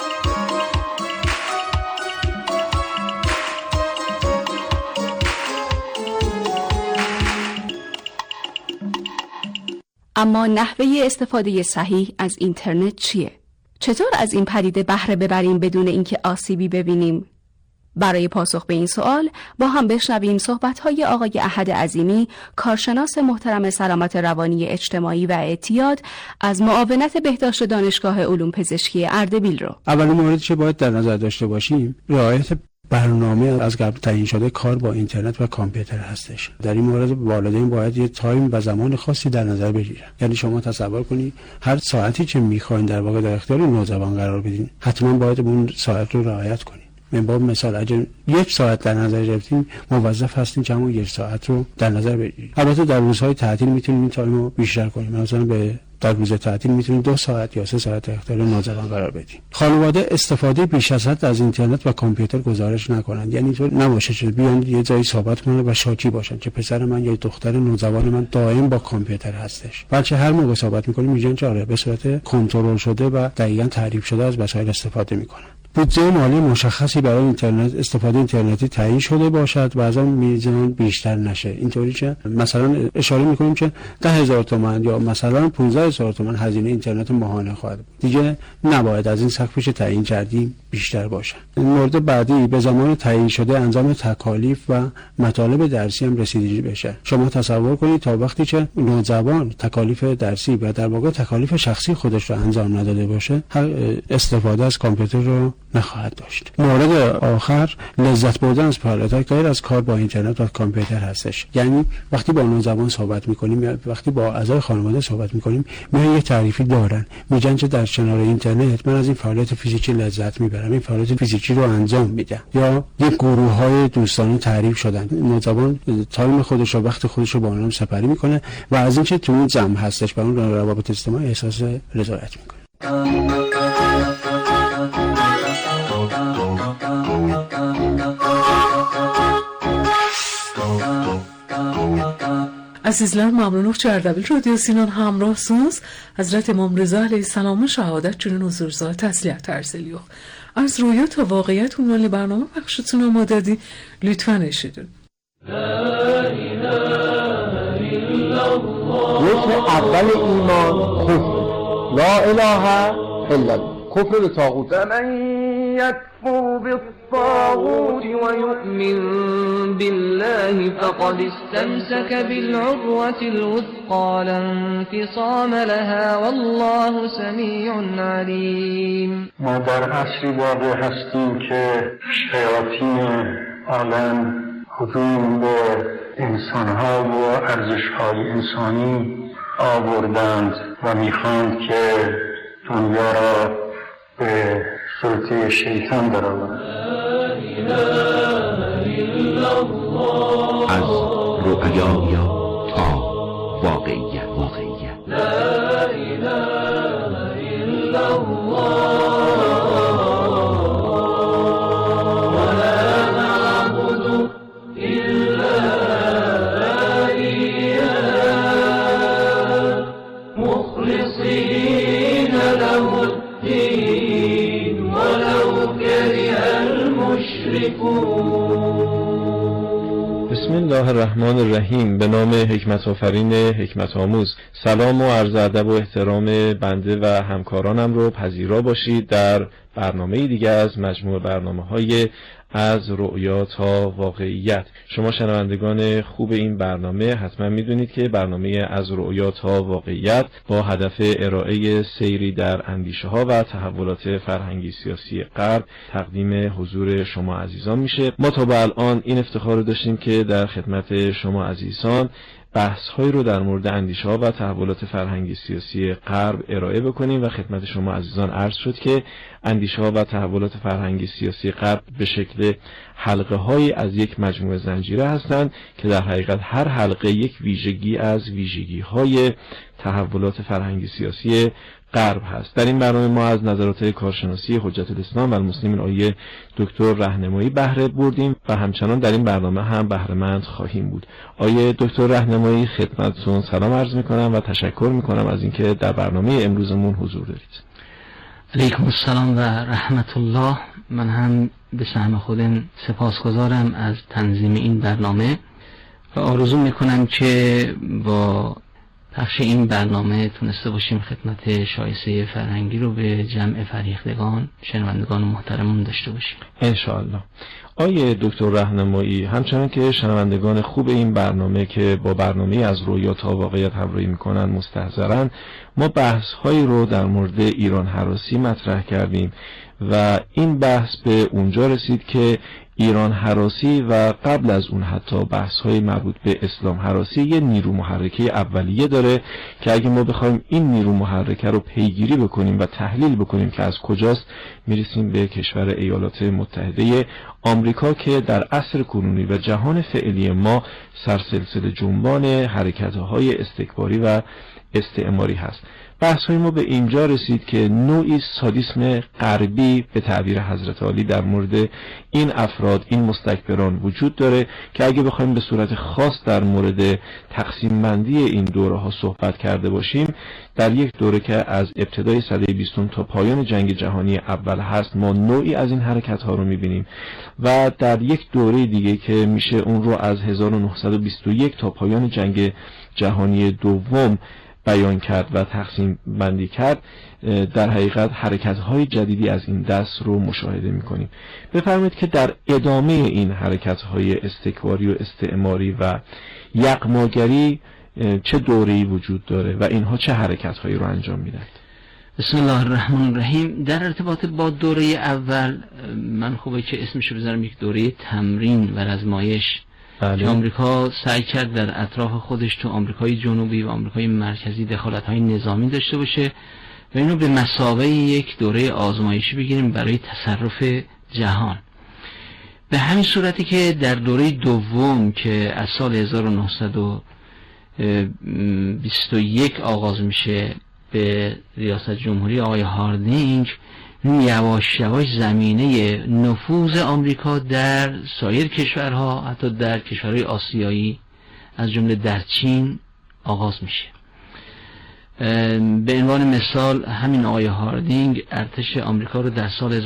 اما نحوه استفاده صحیح از اینترنت چیه؟ چطور از این پدیده بهره ببریم بدون اینکه آسیبی ببینیم؟ برای پاسخ به این سوال با هم بشنویم صحبت‌های آقای احد عظیمی، کارشناس محترم سلامت روانی اجتماعی و اعتیاد، از معاونت بهداشت دانشگاه علوم پزشکی اردبیل رو. اولین موردی که باید در نظر داشته باشیم رعایت برنامه از قبل تعیین شده کار با اینترنت و کامپیوتر هستش. در این مورد والدین باید یه تایم و زمان خاصی در نظر بگیرن. یعنی شما تصور کنید هر ساعتی که میخواین در واقع در اختیار نوجوان قرار بدین، حتما باید اون ساعت رو رعایت کنید. من با مثال اگه 1 ساعت در نظر گرفتیم، موظف هستیم که همون 1 ساعت رو در نظر بگیریم. البته در روزهای تعطیل میتونیم این تایم رو بیشتر کنیم. مثلا در روز تعطیل میتونیم 2 ساعت یا 3 ساعت اختیار نوجوان قرار بدیم. خانواده استفاده بیش از حد از اینترنت و کامپیوتر گزارش نکنند. یعنی اینطور نباشه که بیان یه جایی صحبت کنن و شاکی باشن که پسر من یا دختر نوجوان من دائم با کامپیوتر هستش. بلکه هر موقع صحبت میکنیم میگن که آره به صورت کنترل شده و دقیقاً تعریف شده از وسایل استفاده میکنن. بودجه مالی مشخصی برای اینترنت استفاده اینترنتی تعیین شده باشد و از آن میزان بیشتر نشه. اینطوری که مثلا اشاره میکنیم که 10,000 تومان یا مثلا 15,000 تومان هزینه اینترنت ماهانه خواهد بود. دیگه نباید از این سقفی که تعیین کردیم بیشتر باشه. مورد بعدی به زمان تعیین شده انجام تکالیف و مطالب درسی هم رسیدگی بشه. شما تصور کنید تا وقتی که نوجوان تکالیف درسی و در واقع تکالیف شخصی خودش رو انجام نداده باشه، هر استفاده از کامپیوتر رو نخواهد داشت. مورد آخر لذت بردن از فعالیت‌های غیر از کار با اینترنت و کامپیوتر هستش. یعنی وقتی با نوجوان صحبت می‌کنیم یا وقتی با اعضای خانواده صحبت می‌کنیم، میان یه تعریفی دارن. میگن که در کنار اینترنت من از این فعالیت فیزیکی لذت میبرم، این فعالیت فیزیکی رو انجام میدم. یا یه گروه‌های دوستانه تعریف شدن. نوجوان تایم خودش و وقت خودش رو با اونها سپری می‌کنه و از اینکه تو اون جمع هستش با اون روابط اجتماعی احساس رضایت می‌کنه. از Azizlar mamnun Erdəbil Radyosu'nun hamrahsınız. Hazret İmam Rıza Aleyhisselam'ın şehadet günün huzurunuzda təsliyyat arz ediyor. از رویا تا واقعیت عنوان برنامه بخشتون آماده دی، لطفاً اشیدون. رکن اول ایمان کفر، لا اله الا الله، کفر به طاغوت. فمن یکفر بالطاغوت ویؤمن بالله فقد استمسك بالعروة الوثقى لا انفصام لها والله سمیع علیم. ما در عصری واقع هستیم که شیاطین عالم هجوم به انسانها و ارزشهای انسانی آوردند و میخواند که دنیا را به سلطه شیطان درآورند. از رؤیا تا واقعیت. بسم الله الرحمن الرحیم. به نام حکمت آفرین حکمت آموز. سلام و عرض ادب و احترام بنده و همکارانم رو پذیرا باشید در برنامه دیگه از مجموع برنامه‌های از رؤیا تا واقعیت. شما شنوندگان خوب این برنامه حتما میدونید که برنامه از رؤیا تا واقعیت با هدف ارائه سیری در اندیشه ها و تحولات فرهنگی سیاسی غرب تقدیم حضور شما عزیزان میشه. ما تا به الان این افتخار رو داشتیم که در خدمت شما عزیزان بحث‌هایی رو در مورد اندیشه‌ها و تحولات فرهنگی سیاسی غرب ارائه بکنیم و خدمت شما عزیزان عرض شد که اندیشه‌ها و تحولات فرهنگی سیاسی غرب به شکل حلقه‌هایی از یک مجموعه زنجیره هستند که در حقیقت هر حلقه یک ویژگی از ویژگی‌های تحولات فرهنگی سیاسی غرب هست. در این برنامه ما از نظرات کارشناسی حجت الاسلام و المسلمین آقای دکتر راهنمایی بهره بردیم و همچنان در این برنامه هم بهره‌مند خواهیم بود. آقای دکتر راهنمایی خدمتتون سلام عرض می‌کنم و تشکر می‌کنم از اینکه در برنامه امروزمون حضور دارید. علیکم السلام و رحمت الله. من هم به سهم خودم سپاسگزارم از تنظیم این برنامه و آرزو می‌کنم که با پخش این برنامه تونسته باشیم خدمت شایسته فرهنگی رو به جمع فریختگان شنوندگان محترمون داشته باشیم انشاءالله. آیه دکتر راهنمایی، همچنان که شنوندگان خوب این برنامه که با برنامه از رؤیا تا واقعیت همراهی میکنن مستحضرن، ما بحث هایی رو در مورد ایران هراسی مطرح کردیم و این بحث به اونجا رسید که ایران هراسی و قبل از اون حتی بحث‌های مربوط به اسلام هراسی یه نیرو محرکه اولیه داره که اگه ما بخوایم این نیرو محرکه رو پیگیری بکنیم و تحلیل بکنیم که از کجاست، میرسیم به کشور ایالات متحده آمریکا که در عصر کنونی و جهان فعلی ما سرسلسله جنبان حرکت‌های استکباری و استعماری هست. بحث‌های ما به اینجا رسید که نوعی سادیسم غربی به تعبیر حضرت علی در مورد این افراد، این مستکبران وجود داره که اگه بخوایم به صورت خاص در مورد تقسیم بندی این دوره ها صحبت کرده باشیم، در یک دوره که از ابتدای سده 20 تا پایان جنگ جهانی اول هست ما نوعی از این حرکت ها رو می‌بینیم و در یک دوره دیگه که میشه اون رو از 1921 تا پایان جنگ جهانی دوم بیان کرد و تقسیم بندی کرد، در حقیقت حرکت‌های جدیدی از این دست رو مشاهده می‌کنیم. بفرمایید که در ادامه این حرکت‌های استکباری و استعماری و یغماگری چه دوره‌ای وجود داره و اینها چه حرکت‌هایی رو انجام میدن؟ بسم الله الرحمن الرحیم. در ارتباط با دوره اول من خوبه که اسمشو بذارم یک دوره تمرین و آزمایش که آمریکا سعی کرد در اطراف خودش تو آمریکای جنوبی و آمریکای مرکزی دخالت‌های نظامی داشته باشه و اینو به مثابه یک دوره آزمایشی بگیریم برای تصرف جهان. به همین صورتی که در دوره دوم که از سال 1921 آغاز میشه به ریاست جمهوری آقای هاردینگ، یواش یواش زمینه نفوذ آمریکا در سایر کشورها، حتی در کشورهای آسیایی از جمله در چین آغاز میشه. به عنوان مثال همین آقای هاردینگ ارتش آمریکا رو در سال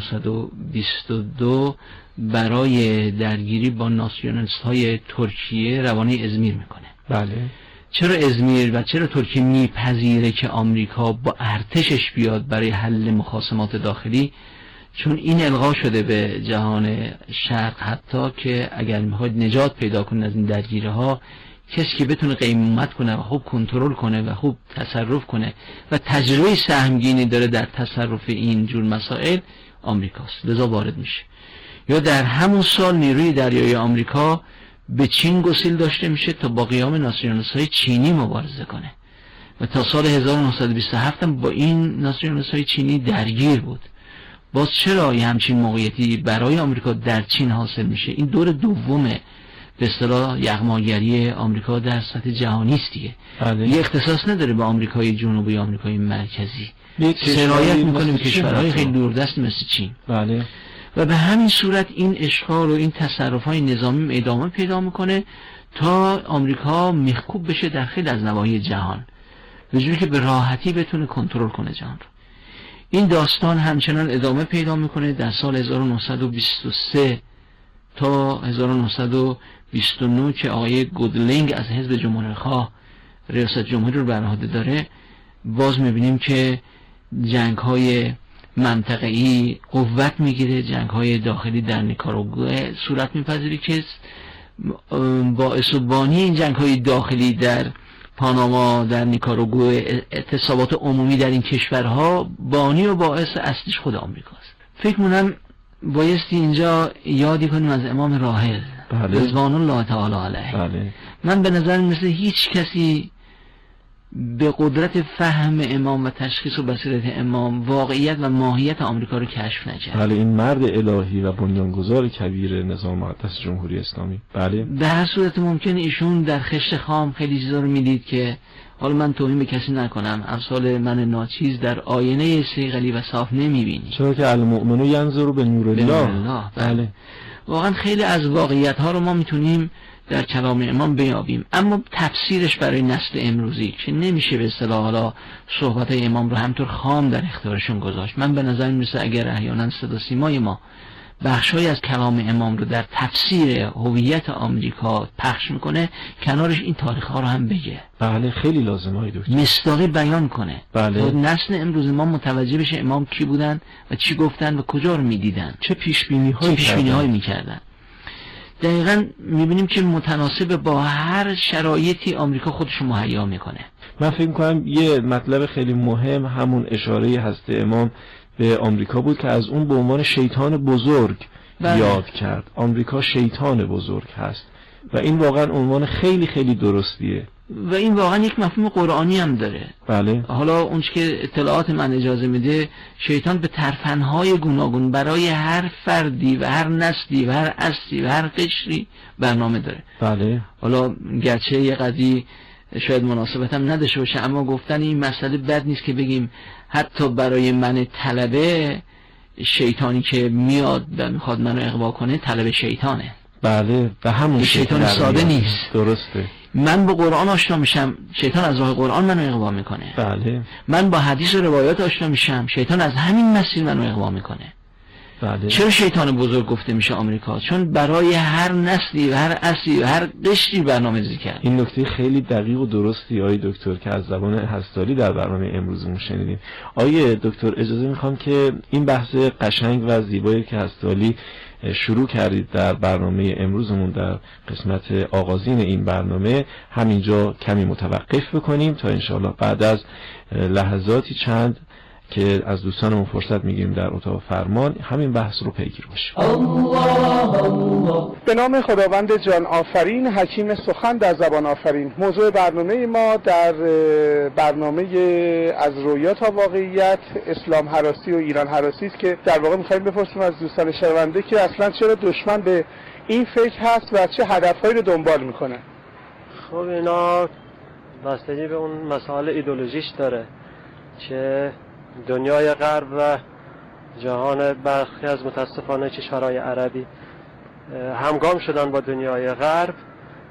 1922 برای درگیری با ناسیونالیست های ترکیه روانه ازمیر میکنه. بله. چرا ازمیر و چرا ترکیه میپذیره که آمریکا با ارتشش بیاد برای حل مخاصمات داخلی؟ چون این القا شده به جهان شرق حتی که اگر میخواید نجات پیدا کنید از این درگیری ها، کسی که بتونه قیمت کنه و خوب کنترل کنه و خوب تصرف کنه و تجربه سهمگینی داره در تصرف این جور مسائل، آمریکاست. لذا وارد میشه. یا در همون سال نیروی دریایی آمریکا به چین گسیل داشته میشه تا با قیام ناسیونالیست‌های چینی مبارزه کنه و تا سال 1927 هم با این ناسیونالیست‌های چینی درگیر بود. باز چرا یه همچین موقعیتی برای آمریکا در چین حاصل میشه؟ این دور دومه به اصطلاح یغماگری آمریکا در سطح جهانی است دیگه. یه اختصاص نداره به آمریکای جنوبی یا آمریکای مرکزی، سرایت میکنه به کشورهای خیلی دوردست مثل چین. بله. و به همین صورت این اشغال و این تصرف‌های نظامی ادامه پیدا میکنه تا آمریکا میخکوب بشه در خیلی از نواحی جهان، به جوری که به راحتی بتونه کنترل کنه جهان رو. این داستان همچنان ادامه پیدا میکنه در سال 1923 تا 1929 که آقای گودلینگ از حزب جمهوری‌خواه ریاست جمهوری رو بر عهده داره. باز میبینیم که جنگ‌های منطقه‌ای قوت میگیره، جنگ‌های داخلی در نیکاراگوئه صورت میپذیره که باعث و بانی این جنگ‌های داخلی در پاناما، در نیکاراگوئه، اعتصابات عمومی در این کشورها بانی و باعث اصلیش خود آمریکاست. فکر می‌کنم بایستی اینجا یادی کنیم از امام راحل رضوان الله تعالی علیه. بله. من به نظر مثل هیچ کسی به قدرت فهم امام و تشخیص و بصیرت امام واقعیت و ماهیت آمریکا رو کشف نکرد. بله، این مرد الهی و بنیانگذار کبیر نظام مقدس جمهوری اسلامی. بله. به هر صورت ممکن ایشون در خشت خام خیلی چیزا رو میدید که حالا من توهین به کسی نکنم، امثال من ناچیز در آینه صیقلی و صاف نمیبینی، چرا که المؤمن ینظر به نور الله. بله. واقعا خیلی از واقعیت ها رو ما میتونیم در کلام امام بیابیم، اما تفسیرش برای نسل امروزی که نمیشه به اصطلاح حالا صحبت امام رو همطور خام در اختیارشون گذاشت. من به نظر میرسه اگر احیانا صدا سیمای ما بخشای از کلام امام رو در تفسیر هویت آمریکا پخش میکنه، کنارش این تاریخ ها رو هم بگه. بله، خیلی لازمه دکتر، مستاقی بیان کنه. بله. نسل امروز ما متوجه بشه امام کی بودن و چی گفتن و کجا رو میدیدن، چه پیش بینی هایی میکردن. دقیقاً میبینیم که متناسب با هر شرایطی آمریکا خودش مهیا میکنه. من فکر میکنم یه مطلب خیلی مهم همون اشاره هست امام به آمریکا بود که از اون به عنوان شیطان بزرگ یاد کرد. آمریکا شیطان بزرگ هست و این واقعا عنوان خیلی خیلی درستیه و این واقعا یک مفهوم قرآنی هم داره. بله. حالا اون که اطلاعات من اجازه میده، شیطان به ترفندهای گوناگون برای هر فردی و هر نسلی و هر اصلی و هر قشری برنامه داره. بله. حالا گرچه یه قضیه شاید مناسبت هم نداشته باشه، اما گفتن این مسئله بد نیست که بگیم حتی برای من طلبه شیطانی که میاد و میخواد منو اغوا کنه طلب شیطانه. بله، به همون شیطان ساده نیست. درسته. من با قرآن آشنا میشم، شیطان از راه قرآن منو اغوا میکنه. بله. من با حدیث و روایات آشنا میشم، شیطان از همین مسیر منو اغوا میکنه. بله. چرا شیطان بزرگ گفته میشه آمریکا؟ چون برای هر نسلی و هر اصلی و هر قشری برنامه‌ریزی کرد. این نکته خیلی دقیق و درستی آقای دکتر که از زبان هستاری در برنامه امروزمون شنیدیم. آقای دکتر اجازه میخوام که این بحث قشنگ و زیبایی که هستالی شروع کردید در برنامه امروزمون در قسمت آغازین این برنامه همینجا کمی متوقف بکنیم تا انشاءالله بعد از لحظاتی چند که از دوستانمون فرصت میگیریم در اتاق فرمان همین بحث رو پیگیر باشیم. به نام خداوند جان آفرین، حکیم سخن در زبان آفرین. موضوع برنامه ما در برنامه از رویا تا واقعیت، اسلام هراسی و ایران هراسی است که در واقع می‌خوایم بپرسیم از دوستان شنونده که اصلا چرا دشمن به این فکر هست و چه هدفهایی رو دنبال میکنه. خب اینا بستگی به اون مسائل ایدئولوژیش داره که دنیای غرب و جهان برخی از متاسفانه کشورهای عربی همگام شدن با دنیای غرب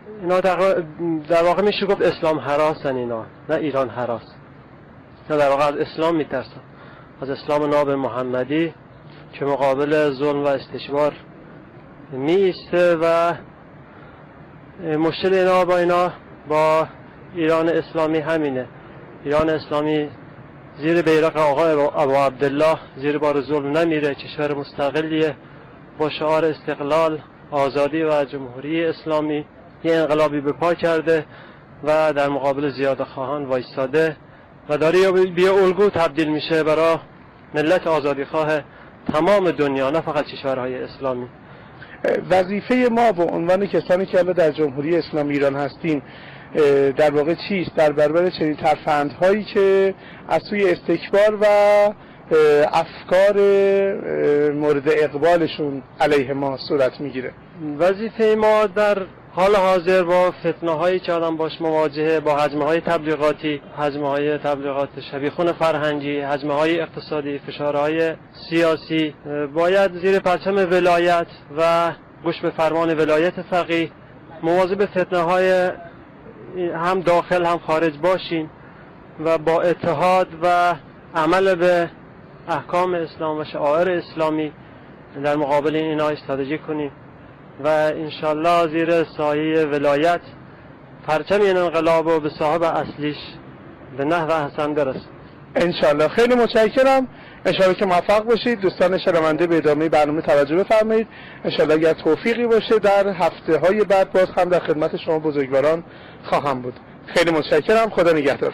اینا در واقع میشه گفت اسلام هراسن اینا، نه ایران هراس. اینا در واقع از اسلام میترسن، از اسلام ناب محمدی که مقابل ظلم و استشبار میسته و مشکل اینا با ایران اسلامی همینه. ایران اسلامی زیر بیرق آقای ابو عبدالله زیر بار ظلم نمیره، کشور مستقلیه با شعار استقلال، آزادی و جمهوری اسلامی یه انقلابی به پا کرده و در مقابل زیاده خواهان وایستاده و داره به الگو تبدیل میشه برای ملت آزادی خواه تمام دنیا، نه فقط کشورهای اسلامی. وظیفه ما به عنوان کسانی که در جمهوری اسلامی ایران هستیم در واقع چیست در برابر چنین ترفندهایی که از سوی استکبار و افکار مورد اقبالشون علیه ما صورت میگیره؟ وظیفه ما در حال حاضر با فتنه‌هایی که آدم باش مواجهه، با حجمه‌های تبلیغاتی، حجمه‌های تبلیغات شبیخون فرهنگی، حجمه‌های اقتصادی، فشارهای سیاسی، باید زیر پرچم ولایت و گوش به فرمان ولایت فقیه مواظب فتنه‌های هم داخل هم خارج باشیم و با اتحاد و عمل به احکام اسلام و شعائر اسلامی در مقابل اینا استراتژی کنیم و انشالله زیر سایه ولایت پرچم این انقلاب و به صاحب اصلیش به نحو حسن برسیم انشالله. خیلی متشکرم، انشالله که موفق باشید. دوستان شنونده به ادامه برنامه توجه بفرمایید. انشالله اگر توفیقی باشه در هفته های بعد باز هم در خدمت شما بزرگواران خواهم بود. خیلی متشکرم، خدا نگهدار.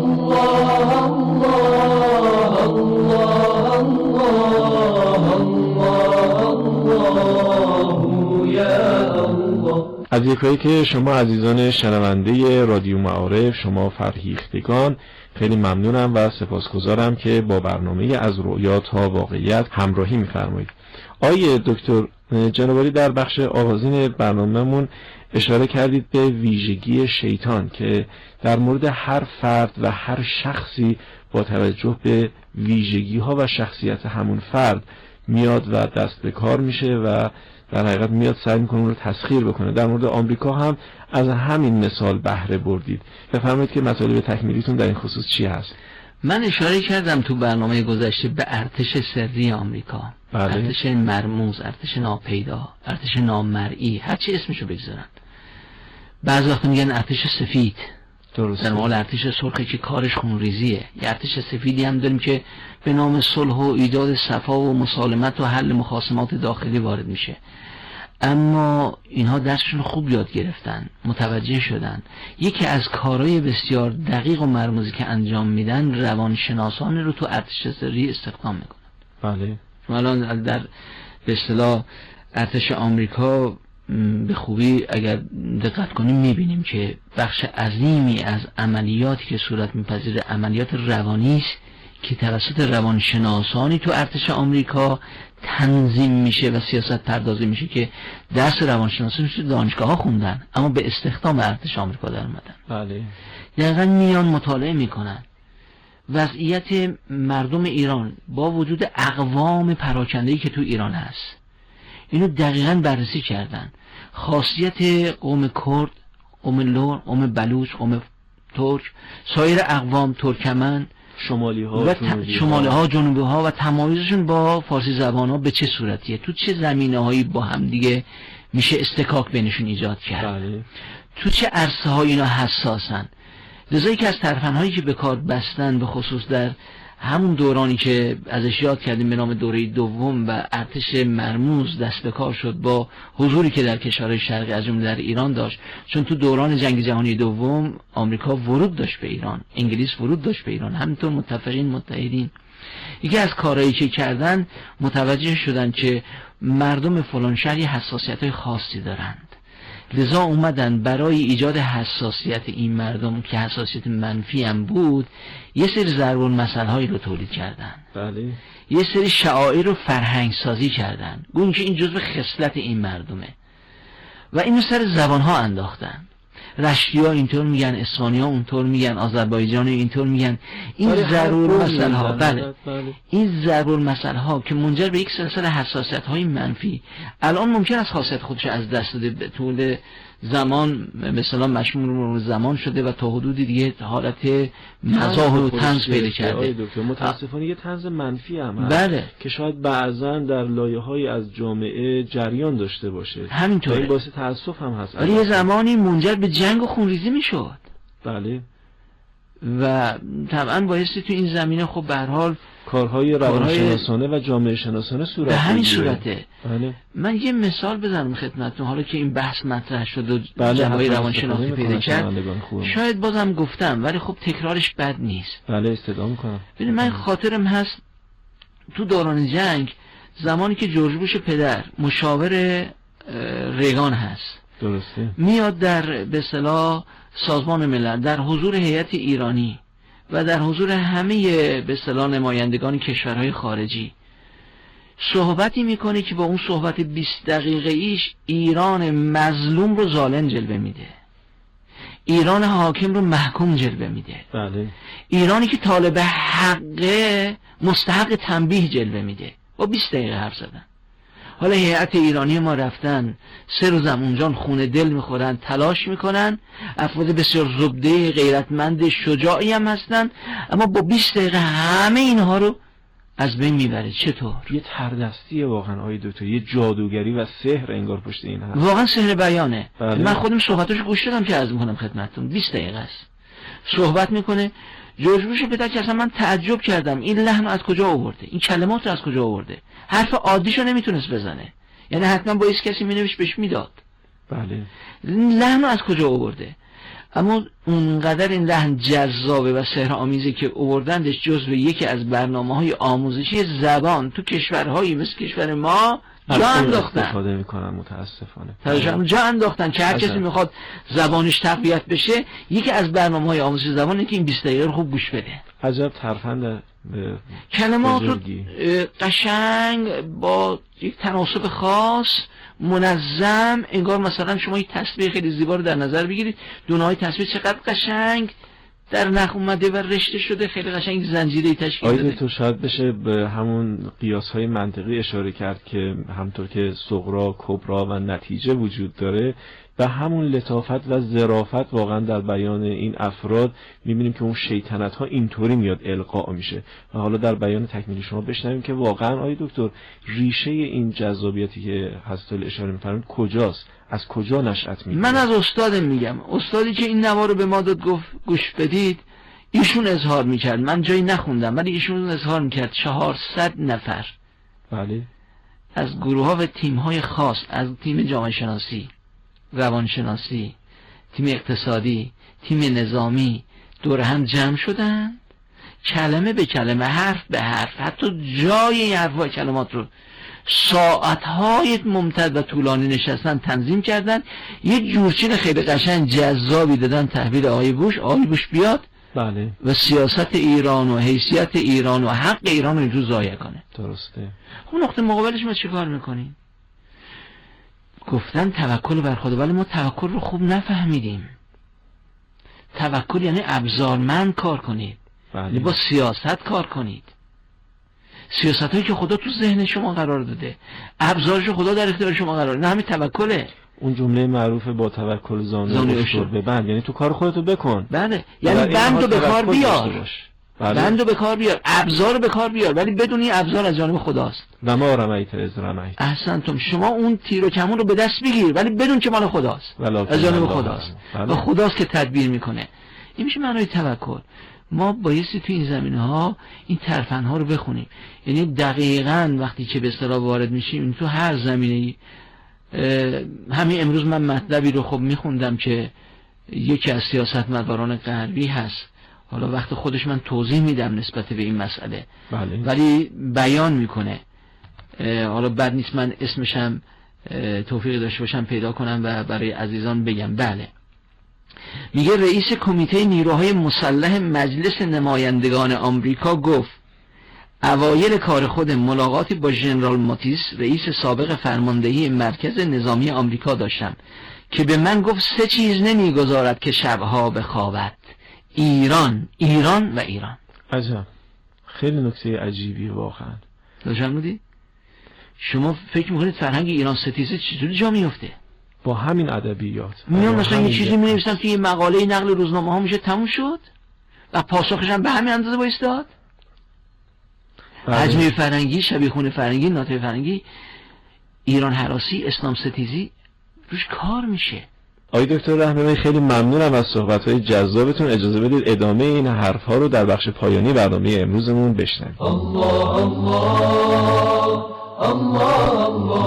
از یکایی که شما عزیزان شنونده رادیو معارف، شما فرهیختگان، خیلی ممنونم و سپاسگزارم که با برنامه از رؤیا تا واقعیت همراهی می‌فرمایید. آیه دکتر جنابعالی در بخش آغازین برنامه‌مون اشاره کردید به ویژگی شیطان که در مورد هر فرد و هر شخصی با توجه به ویژگی‌ها و شخصیت همون فرد میاد و دست به کار میشه و در حقیقت میاد سعی میکنه اون رو تسخیر بکنه. در مورد آمریکا هم از همین مثال بهره بردید. بفرمایید که مطالب تکمیلیتون در این خصوص چی هست؟ من اشاره کردم تو برنامه گذشته به ارتش سری آمریکا. بله. ارتش مرموز، ارتش ناپیدا، ارتش نامرئی، هر چی اسمشو بگذارن. بعضی وقتا میگن ارتش سفید. درسته. در مقابل ارتش سرخی که کارش خونریزیه. یه ارتش سفیدی هم داریم که به نام صلح و ایجاد صفا و مسالمت و حل مخاصمات داخلی وارد میشه. اما اینها درسشون خوب یاد گرفتن، متوجه شدن. یکی از کارهای بسیار دقیق و مرموزی که انجام میدن، روانشناسان رو تو ارتش سری استخدام میکنن. بله. الان در به اصطلاح ارتش آمریکا به خوبی اگر دقت کنیم میبینیم که بخش عظیمی از عملیاتی که صورت میپذیره عملیات روانی است که توسط روانشناسانی تو ارتش آمریکا تنظیم میشه و سیاست پردازی میشه که درس روانشناسی رو دانشگاه ها خوندن اما به استخدام ارتش آمریکا در اومدن. بله. دقیقاً میان مطالعه میکنن وضعیت مردم ایران با وجود اقوام پراکنده‌ای که تو ایران هست، اینو دقیقاً بررسی کردن. خاصیت قوم کرد، قوم لور، قوم بلوچ، قوم ترک، سایر اقوام، ترکمن، شمالی ها، جنوبی ها و تمایزشون با فارسی زبان ها به چه صورتیه، تو چه زمینه هایی با هم دیگه میشه استکاک بینشون ایجاد کرد. بله. تو چه عرصه های اینا حساسن. لذایی که از ترفندهایی که به کار بستن به خصوص در همون دورانی که ازش یاد کردیم به نام دوره دوم و ارتش مرموز دست به کار شد با حضوری که در کشورهای شرقی از جمله در ایران داشت، چون تو دوران جنگ جهانی دوم آمریکا ورود داشت به ایران، انگلیس ورود داشت به ایران، همینطور متفقین متحدین. یکی از کارهایی که کردن متوجه شدن که مردم فلان شهری حساسیت‌های خاصی دارند، لذا اومدن برای ایجاد حساسیت این مردم که حساسیت منفی هم بود یه سری ضرب المثل هایی رو تولید کردن. بله. یه سری شعائر رو فرهنگ سازی کردن گویا که این جزء خصلت این مردمه و اینو سر زبان ها انداختن. رشتی ها اینطور میگن، اصفهانی ها اونطور میگن، آذربایجانی اینطور میگن. این ضرب المثل ها بله. این ضرب المثل ها که منجر به یک سلسله حساسیت های منفی الان ممکن است خاصیت خودش از دست داده به طول زمان مثلا مشمول زمان شده و تا حدودی دیگه حالت مزاح و طنز پیدا کرده. دکتر متاسفانه یه طنز منفی هم هست. بله. که شاید بعضا در لایه‌های از جامعه جریان داشته باشه. همینطوره. این باعث تأسف هم هست. ولی یه زمانی منجر به جنگ و خونریزی میشد. بله. و طبعا بایستی تو این زمینه خب به هر حال کارهای روانشناسانه و جامعه شناسانه صورت به همین صورته. بله. من یه مثال بزنم خدمتتون حالا که این بحث مطرح شد و بله جنبه روانشناسی پیدا کرد. شاید بازم گفتم ولی خب تکرارش بد نیست. بله استدعا میکنم. ببین من خاطرم هست تو دوران جنگ زمانی که جورج بوش پدر مشاور ریگان هست، درسته، میاد در به اصطلاح سازمان ملل در حضور هیئت ایرانی و در حضور همه به اصطلاح نمایندگان کشورهای خارجی صحبتی میکنه که با اون صحبت 20 دقیقه ایش ایران مظلوم رو ظالم جلوه میده، ایران حاکم رو محکوم جلوه میده. بله. ایرانی که طالب حقه مستحق تنبیه جلوه میده. با 20 دقیقه حرف زدن. حالا هیئت ایرانی ما رفتن 3 روزم اونجا خون دل میخورن، تلاش میکنن، افراد بسیار زبده غیرتمند شجاعی هم هستن، اما با 20 دقیقه همه اینها رو از بین میبره. چطور؟ یه تردستیه واقعا آقای دکتر، یه جادوگری و سحر انگار پشت این هست. واقعا سحر بیانه. بله. من خودم صحبتاشو گوش دادم که عرض میکنم خدمتتون. 20 دقیقه است صحبت میکنه. جورج بوش پدر که اصلا من تعجب کردم این لحن از کجا آورده، این کلمات رو از کجا آورده. حرف عادیشو نمیتونست بزنه، یعنی حتما با کسی مینوشت بهش میداد. بله. لحن رو از کجا آورده؟ اما اونقدر این لحن جذابه و سحرآمیزه که آوردندش جزو یکی از برنامه‌های آموزشی زبان تو کشورهایی مثل کشور ما جا انداختن. استفاده میکنن متاسفانه. جا انداختن که هر کسی میخواد زبانش تقویت بشه یکی از برنامه‌های آموزش زبان اینه که این 20 دقیقه رو خوب گوش بده. عجب ترفند کلمات رو قشنگ با یک تناسب خاص منظم، انگار مثلا شما یک تسبیح خیلی زیبا رو در نظر بگیرید، دونه‌های تسبیح چقدر قشنگ در نخ اومده و رشته شده، خیلی قشنگ زنجیره‌ای تشکیل داده. تو شاید بشه به همون قیاس‌های منطقی اشاره کرد که همونطور که صغرا، کبرا و نتیجه وجود داره، و همون لطافت و ظرافت واقعا در بیان این افراد می‌بینیم که اون شیطنت ها اینطوری میاد القا میشه. و حالا در بیان تکمیلی شما بشنویم که واقعا آقای دکتر ریشه این جذابیتی که حضرت اشاره می‌فرمایید کجاست، از کجا نشأت میگیره؟ من از استادم میگم، استادی که این نوا رو به ما داد گفت گوش بدید، ایشون اظهار میکرد، من جایی نخوندم ولی ایشون اظهار میکرد 400 نفر بله از گروه ها و تیم های خاص، از تیم جامعه شناسی، روانشناسی، تیم اقتصادی، تیم نظامی دور هم جمع شدن، کلمه به کلمه، حرف به حرف، حتی جای این حرف و کلمات رو ساعتهای ممتد و طولانی نشستن تنظیم کردن، یه جورچین خیلی قشنگ جذابی دادن تحویل آقای بوش بیاد بله و سیاست ایران و حیثیت ایران و حق ایران رو اینجور ضایع کنه. درسته. اون نقطه مقابلش ما چیکار میکنیم؟ گفتن توکل بر خدا، ولی ما توکل رو خوب نفهمیدیم. توکل یعنی ابزارمند کار کنید، یعنی با سیاست کار کنید. سیاست هایی که خدا تو ذهن شما قرار داده، ابزارش خدا در اختیار شما قرار داده، نه همین توکله. اون جمله معروف با توکل زانو اشتر ببند، یعنی تو کار خودتو بکن. بله، یعنی بندو به کار بیار، بندو به کار بیار، ابزارو به کار بیار، ولی بدون این ابزار از جانب خداست. و ما رمیت از رمیت. احسنتم. شما اون تیر و کمان رو به دست بگیر ولی بدون که مال خداست، از جانب خداست و خداست که تدبیر میکنه. این میشه معنای توکل. ما بایستی تو این زمینه‌ها این ترفندها رو بخونیم، یعنی دقیقاً وقتی که به اصطلاح وارد میشیم تو هر زمینه‌ای. همین امروز من مطلبی رو خب میخوندم که یکی از سیاستمداران غربی هست، حالا وقت خودش من توضیح میدم نسبت به این مسئله، ولی بیان میکنه، حالا بد نیست من اسمشم توفیق داشته باشم پیدا کنم و برای عزیزان بگم. بله، میگه رئیس کمیته نیروهای مسلح مجلس نمایندگان آمریکا گفت اوایل کار خود ملاقاتی با ژنرال ماتیس رئیس سابق فرماندهی مرکز نظامی آمریکا داشتم که به من گفت 3 چیز نمیگذارد که شبها بخوابد: ایران، ایران و ایران. عجب، خیلی نکته عجیبی واقعا. داشتم بودی؟ شما فکر میکنید فرهنگ ایران ستیزه چطوری جا میفته؟ با همین ادبیات میام مثلا یه چیزی می‌نویسن توی مقاله نقل روزنامه ها میشه تموم شد و پاسخش هم به همین اندازه بایستاد. حجمی فرنگی، شبیخون فرنگی، ناطق فرنگی، ایران هراسی، اسلام ستیزی روش کار میشه. آقای دکتر رهنمایی خیلی ممنونم از صحبت‌های جذابتون. اجازه بدید ادامه این حرف‌ها رو در بخش پایانی برنامه امروزمون بشنویم. الله الله الله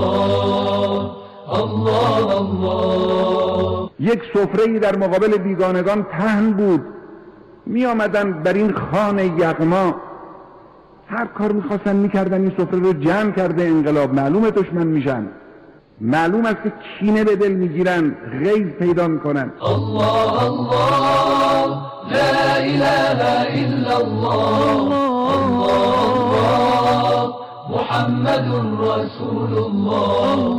الله الله. یک سفره‌ای در مقابل بیگانگان پهن بود، می آمدن بر این خان یغما، هر کار میخواستن میکردن این سفره رو جمع کرده انقلاب، معلومه دشمن میشن، معلوم است که کینه به دل میگیرن، غیظ پیدا میکنن. الله الله لا اله الا الله الله محمد رسول الله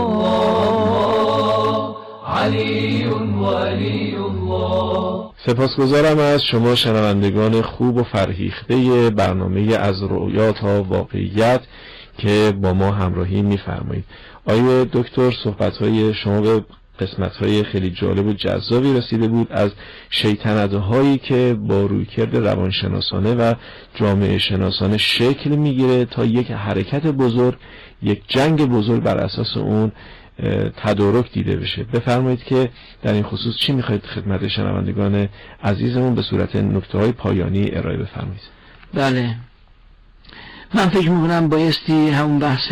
الله علی ولی الله. سپاسگزارم از شما شنوندگان خوب و فرهیخته برنامه از رؤیا تا واقعیت که با ما همراهی می‌فرمایید. آیه دکتر، صحبت‌های شما به قسمت‌های خیلی جالب و جذابی رسیده بود، از شیطنت‌هایی که با رویکرد روانشناسانه و جامعه شناسانه شکل می‌گیره تا یک حرکت بزرگ، یک جنگ بزرگ بر اساس اون تدارک دیده بشه. بفرمایید که در این خصوص چی میخواید خدمت شنوندگان عزیزمون به صورت نکته‌های پایانی ارائه بفرمایید؟ بله، من فکر میکنم بایستی همون بحث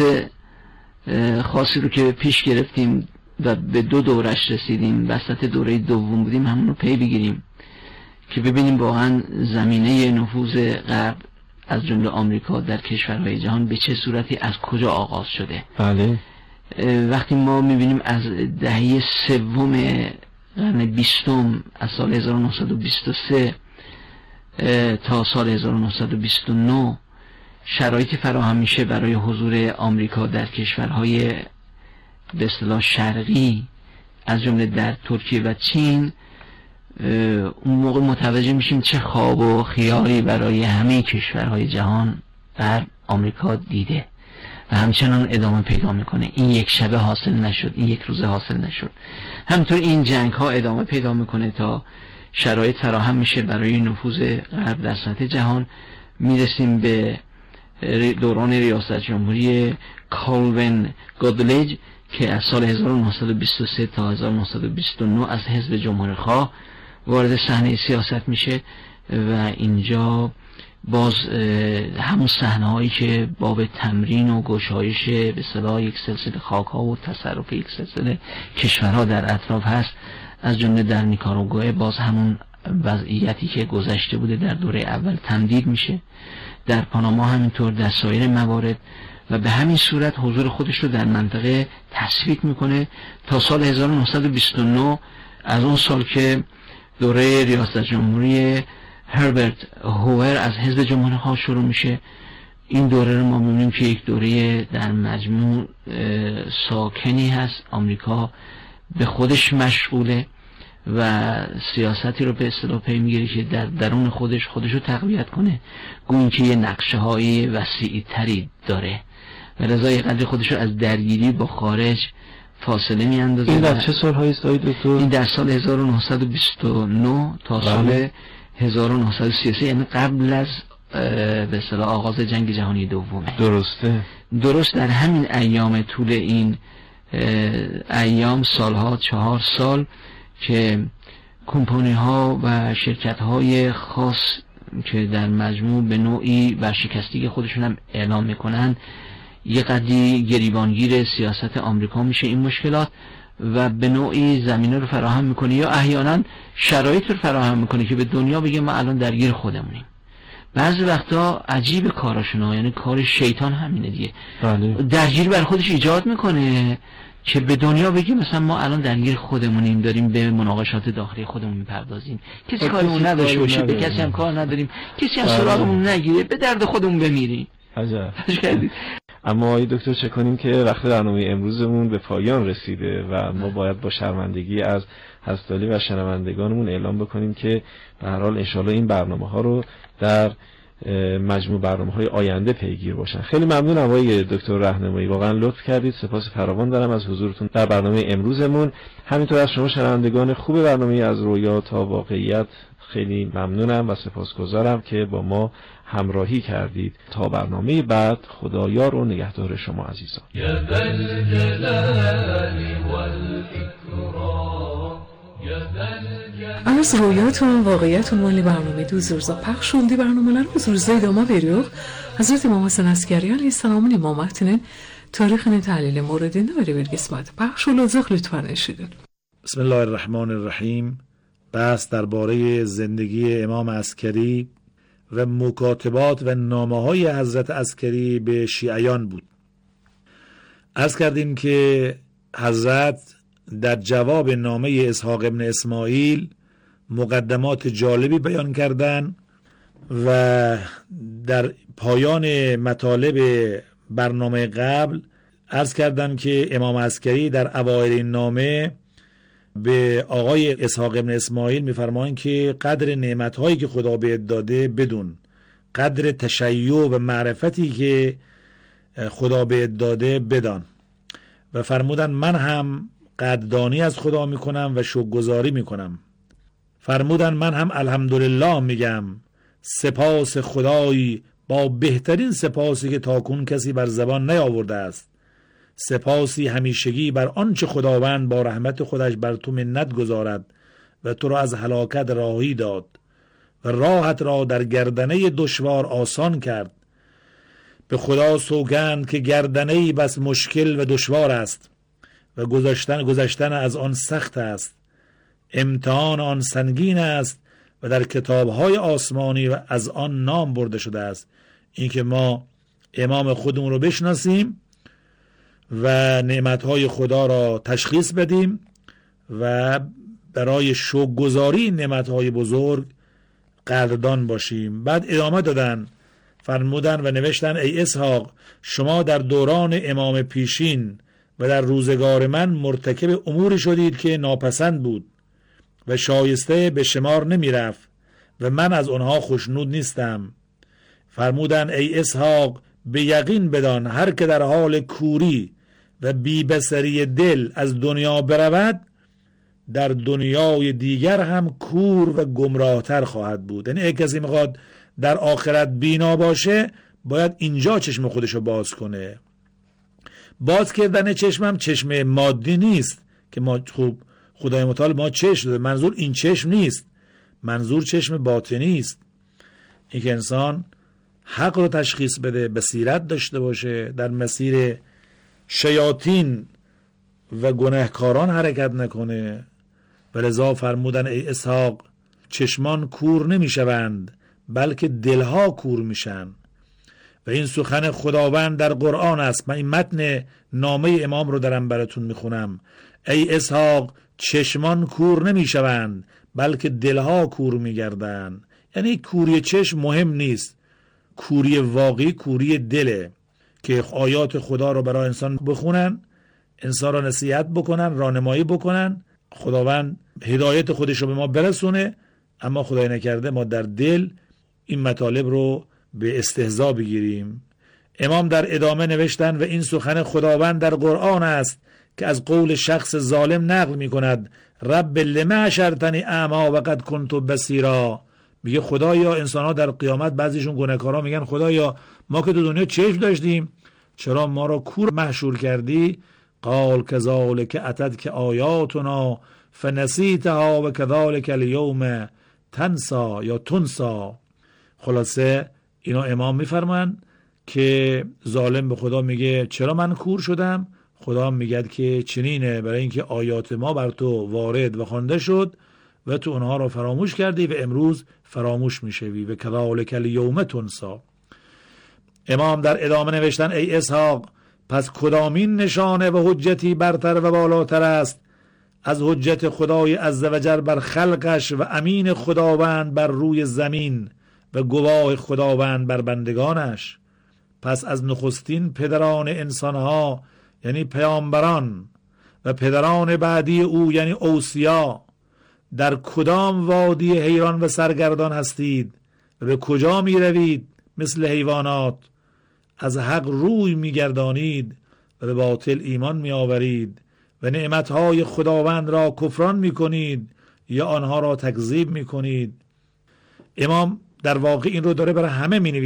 خاصی رو که پیش گرفتیم و به 2 دورش رسیدیم، وسط دوره دوم بودیم، همون رو پی بگیریم که ببینیم واقعا زمینه نفوذ غرب از جمله آمریکا در کشورهای جهان به چه صورتی از کجا آغاز شده. بله. وقتی ما میبینیم از دهه سوم قرن 20 از سال 1923 تا سال 1929 شرایطی فراهم میشه برای حضور آمریکا در کشورهای به اصطلاح شرقی از جمله در ترکیه و چین، اون موقع متوجه میشیم چه خواب و خیالی برای همه کشورهای جهان در آمریکا دیده و همچنان ادامه پیدا میکنه. این یک شبه حاصل نشد، این یک روزه حاصل نشد. همطور این جنگ ها ادامه پیدا میکنه تا شرایط فراهم میشه برای نفوذ غرب در سطح جهان. میرسیم به دوران ریاست جمهوری کالوین گودلیج که از سال 1923 تا 1929 از حزب جمهوری‌خواه وارد صحنه سیاست میشه و اینجا باز همون صحنه‌هایی که باب تمرین و گشایش به اصطلاح یک سلسله خاک‌ها و تصرف یک سلسله کشورها در اطراف هست، از جمله در نیکاراگوئه باز همون وضعیتی که گذشته بوده در دوره اول تمدید میشه، در پاناما همینطور، در سایر موارد، و به همین صورت حضور خودش رو در منطقه تثبیت میکنه تا سال 1929، از اون سال که دوره ریاست جمهوری هربرت هوور از حزب جمهوری‌خواه شروع میشه. این دوره رو ما میبینیم که یک دوره در مجموع ساکنی هست. آمریکا به خودش مشغوله و سیاستی رو به اصطلاح پی میگیره که در درون خودش رو تقویت کنه، گویا که یه نقشه های وسیع تری داره و لذا یه قدر خودش رو از درگیری با خارج فاصله میاندازه. این در چه سال‌هایی است آقای دکتر؟ این در سال 1929 تا سال 1933، یعنی قبل از به اصطلاح آغاز جنگ جهانی دومه. درسته. درست در همین ایام، طول این ایام، سالها 4 سال که کمپانی ها و شرکت های خاص که در مجموع به نوعی ورشکستگی خودشون هم اعلام میکنن، یه قدری گریبانگیر سیاست آمریکا میشه این مشکلات و به نوعی زمینه رو فراهم میکنه یا احیانا شرایط رو فراهم میکنه که به دنیا بگه ما الان درگیر خودمونیم. بعضی وقتا عجیب کاراشون، یعنی کار شیطان همینه دیگه، درگیر بر خودش ایجاد میکنه که به دنیا بگی مثلا ما الان درگیر خودمونیم، داریم به مناقشات داخلی خودمون میپردازیم، کسی کارمون نداشته باشه، به کسی هم کار نداریم، کسی هم سراغمون نگیره، به درد خودمون بمیریم. عجب. اما آقای دکتر چه کنیم که وقت برنامه امروزمون به پایان رسیده و ما باید با شرمندگی از حضرت و شنوندگانمون اعلام بکنیم که به هر حال انشالله این برنامه ها رو در مجموع برنامه‌های آینده پیگیر باشن. خیلی ممنونم آقای دکتر راهنمایی، واقعا لطف کردید. سپاس فراوان دارم از حضورتون در برنامه امروزمون. همینطور از شما شنوندگان خوب برنامه از رویا تا واقعیت خیلی ممنونم و سپاسگزارم که با ما همراهی کردید. تا برنامه بعد، خدایار و نگهدار شما عزیزان. از رویات و واقعیت عنوان برنامه دوزرزا پخش شوندی برنامه رو زرزای داما بریوخ حضرت امام حسن عسکری علیه السلام نمامتنین تاریخ تحلیل موردین و بری قسمت پخش و لازخ لطفا نشیدن. بسم الله الرحمن الرحیم. بحث درباره زندگی امام عسکری و مکاتبات و نامه‌های حضرت عسکری به شیعیان بود. عرض کردیم که حضرت در جواب نامه اسحاق ابن اسماعیل مقدمات جالبی بیان کردند و در پایان مطالب برنامه قبل عرض کردم که امام عسکری در اوایل این نامه به آقای اسحاق ابن اسماعیل میفرمایند که قدر نعمت‌هایی که خدا بهت داده بدون، قدر تشیع و معرفتی که خدا بهت داده بدان. و فرمودن من هم قدردانی از خدا میکنم و شکرگزاری میکنم. فرمودن من هم الحمدلله میگم، سپاس خدایی با بهترین سپاسی که تاکنون کسی بر زبان نیاورده است، سپاسی همیشگی بر آنچه خداوند با رحمت خودش بر تو منت گذارد و تو را از هلاکت راهی داد و راحت را در گردنه دشوار آسان کرد. به خدا سوگند که گردنه‌ای بس مشکل و دشوار است و گذشتن از آن سخت است، امتحان آن سنگین است و در کتاب‌های آسمانی و از آن نام برده شده است. این که ما امام خودمون رو بشناسیم و نعمت‌های خدا را تشخیص بدیم و برای شکرگزاری نعمت‌های بزرگ قدردان باشیم. بعد ادامه دادن، فرمودن و نوشتن ای اسحاق، شما در دوران امام پیشین و در روزگار من مرتکب اموری شدید که ناپسند بود و شایسته به شمار نمی رفت و من از آنها خوشنود نیستم. فرمودن ای اسحاق، به یقین بدان هر که در حال کوری و بی‌بصری دل از دنیا برود، در دنیای دیگر هم کور و گمراهتر خواهد بود. یعنی اگه کسی میخواد در آخرت بینا باشه، باید اینجا چشم خودشو باز کنه. باز کردن چشمم چشم مادی نیست که ما خوب خدای متعال ما چشم داده، منظور این چشم نیست، منظور چشم باطنی است. این که انسان حق رو تشخیص بده، بصیرت داشته باشه، در مسیر شیاطین و گناهکاران حرکت نکنه. ولذا فرمودن ای اسحاق، چشمان کور نمی شوند بلکه دلها کور میشن. و این سخن خداوند در قرآن است. من این متن نامه امام رو دارم براتون میخونم. ای اسحاق، چشمان کور نمی شوند بلکه دلها کور میگردن. یعنی کوری چشم مهم نیست، کوری واقعی کوری دله که آیات خدا رو برای انسان بخونن، انسان را نصیحت بکنن، راهنمایی بکنن، خداوند هدایت خودش رو به ما برسونه. اما خدای نکرده ما در دل این مطالب رو به استهزا بگیریم. امام در ادامه نوشتن و این سخن خداوند در قرآن است که از قول شخص ظالم نقل می کند رب لما حشرتنی اعمی و قد کنت بصیرا. میگه خدایا، انسان ها در قیامت بعضیشون گناهکارا میگن خدایا ما که تو دنیا چشم داشتیم، چرا ما را کور محشور کردی؟ قال کذالک اتتک آیاتنا فنسیتها و کذالک الیوم تنسا یا تنسا. خلاصه اینا امام میفرمان که ظالم به خدا میگه چرا من کور شدم؟ خدا میگه که چنینه، برای اینکه آیات ما بر تو وارد و خوانده شد و تو اونها رو فراموش کردی و امروز فراموش میشوی و کذالک الیوم تنسا. امام در ادامه نوشتن ای اسحاق، پس کدامین نشانه و حجتی برتر و بالاتر است از حجت خدای عزوجل بر خلقش و امین خداوند بر روی زمین و گواه خداوند بر بندگانش؟ پس از نخستین پدران انسانها یعنی پیامبران و پدران بعدی او یعنی اوصیا در کدام وادی حیران و سرگردان هستید و به کجا می روید مثل حیوانات؟ از حق روی می گردانید و به باطل ایمان می آورید و نعمتهای خداوند را کفران می کنید یا آنها را تکذیب می کنید. امام در واقع این رو داره برای همه می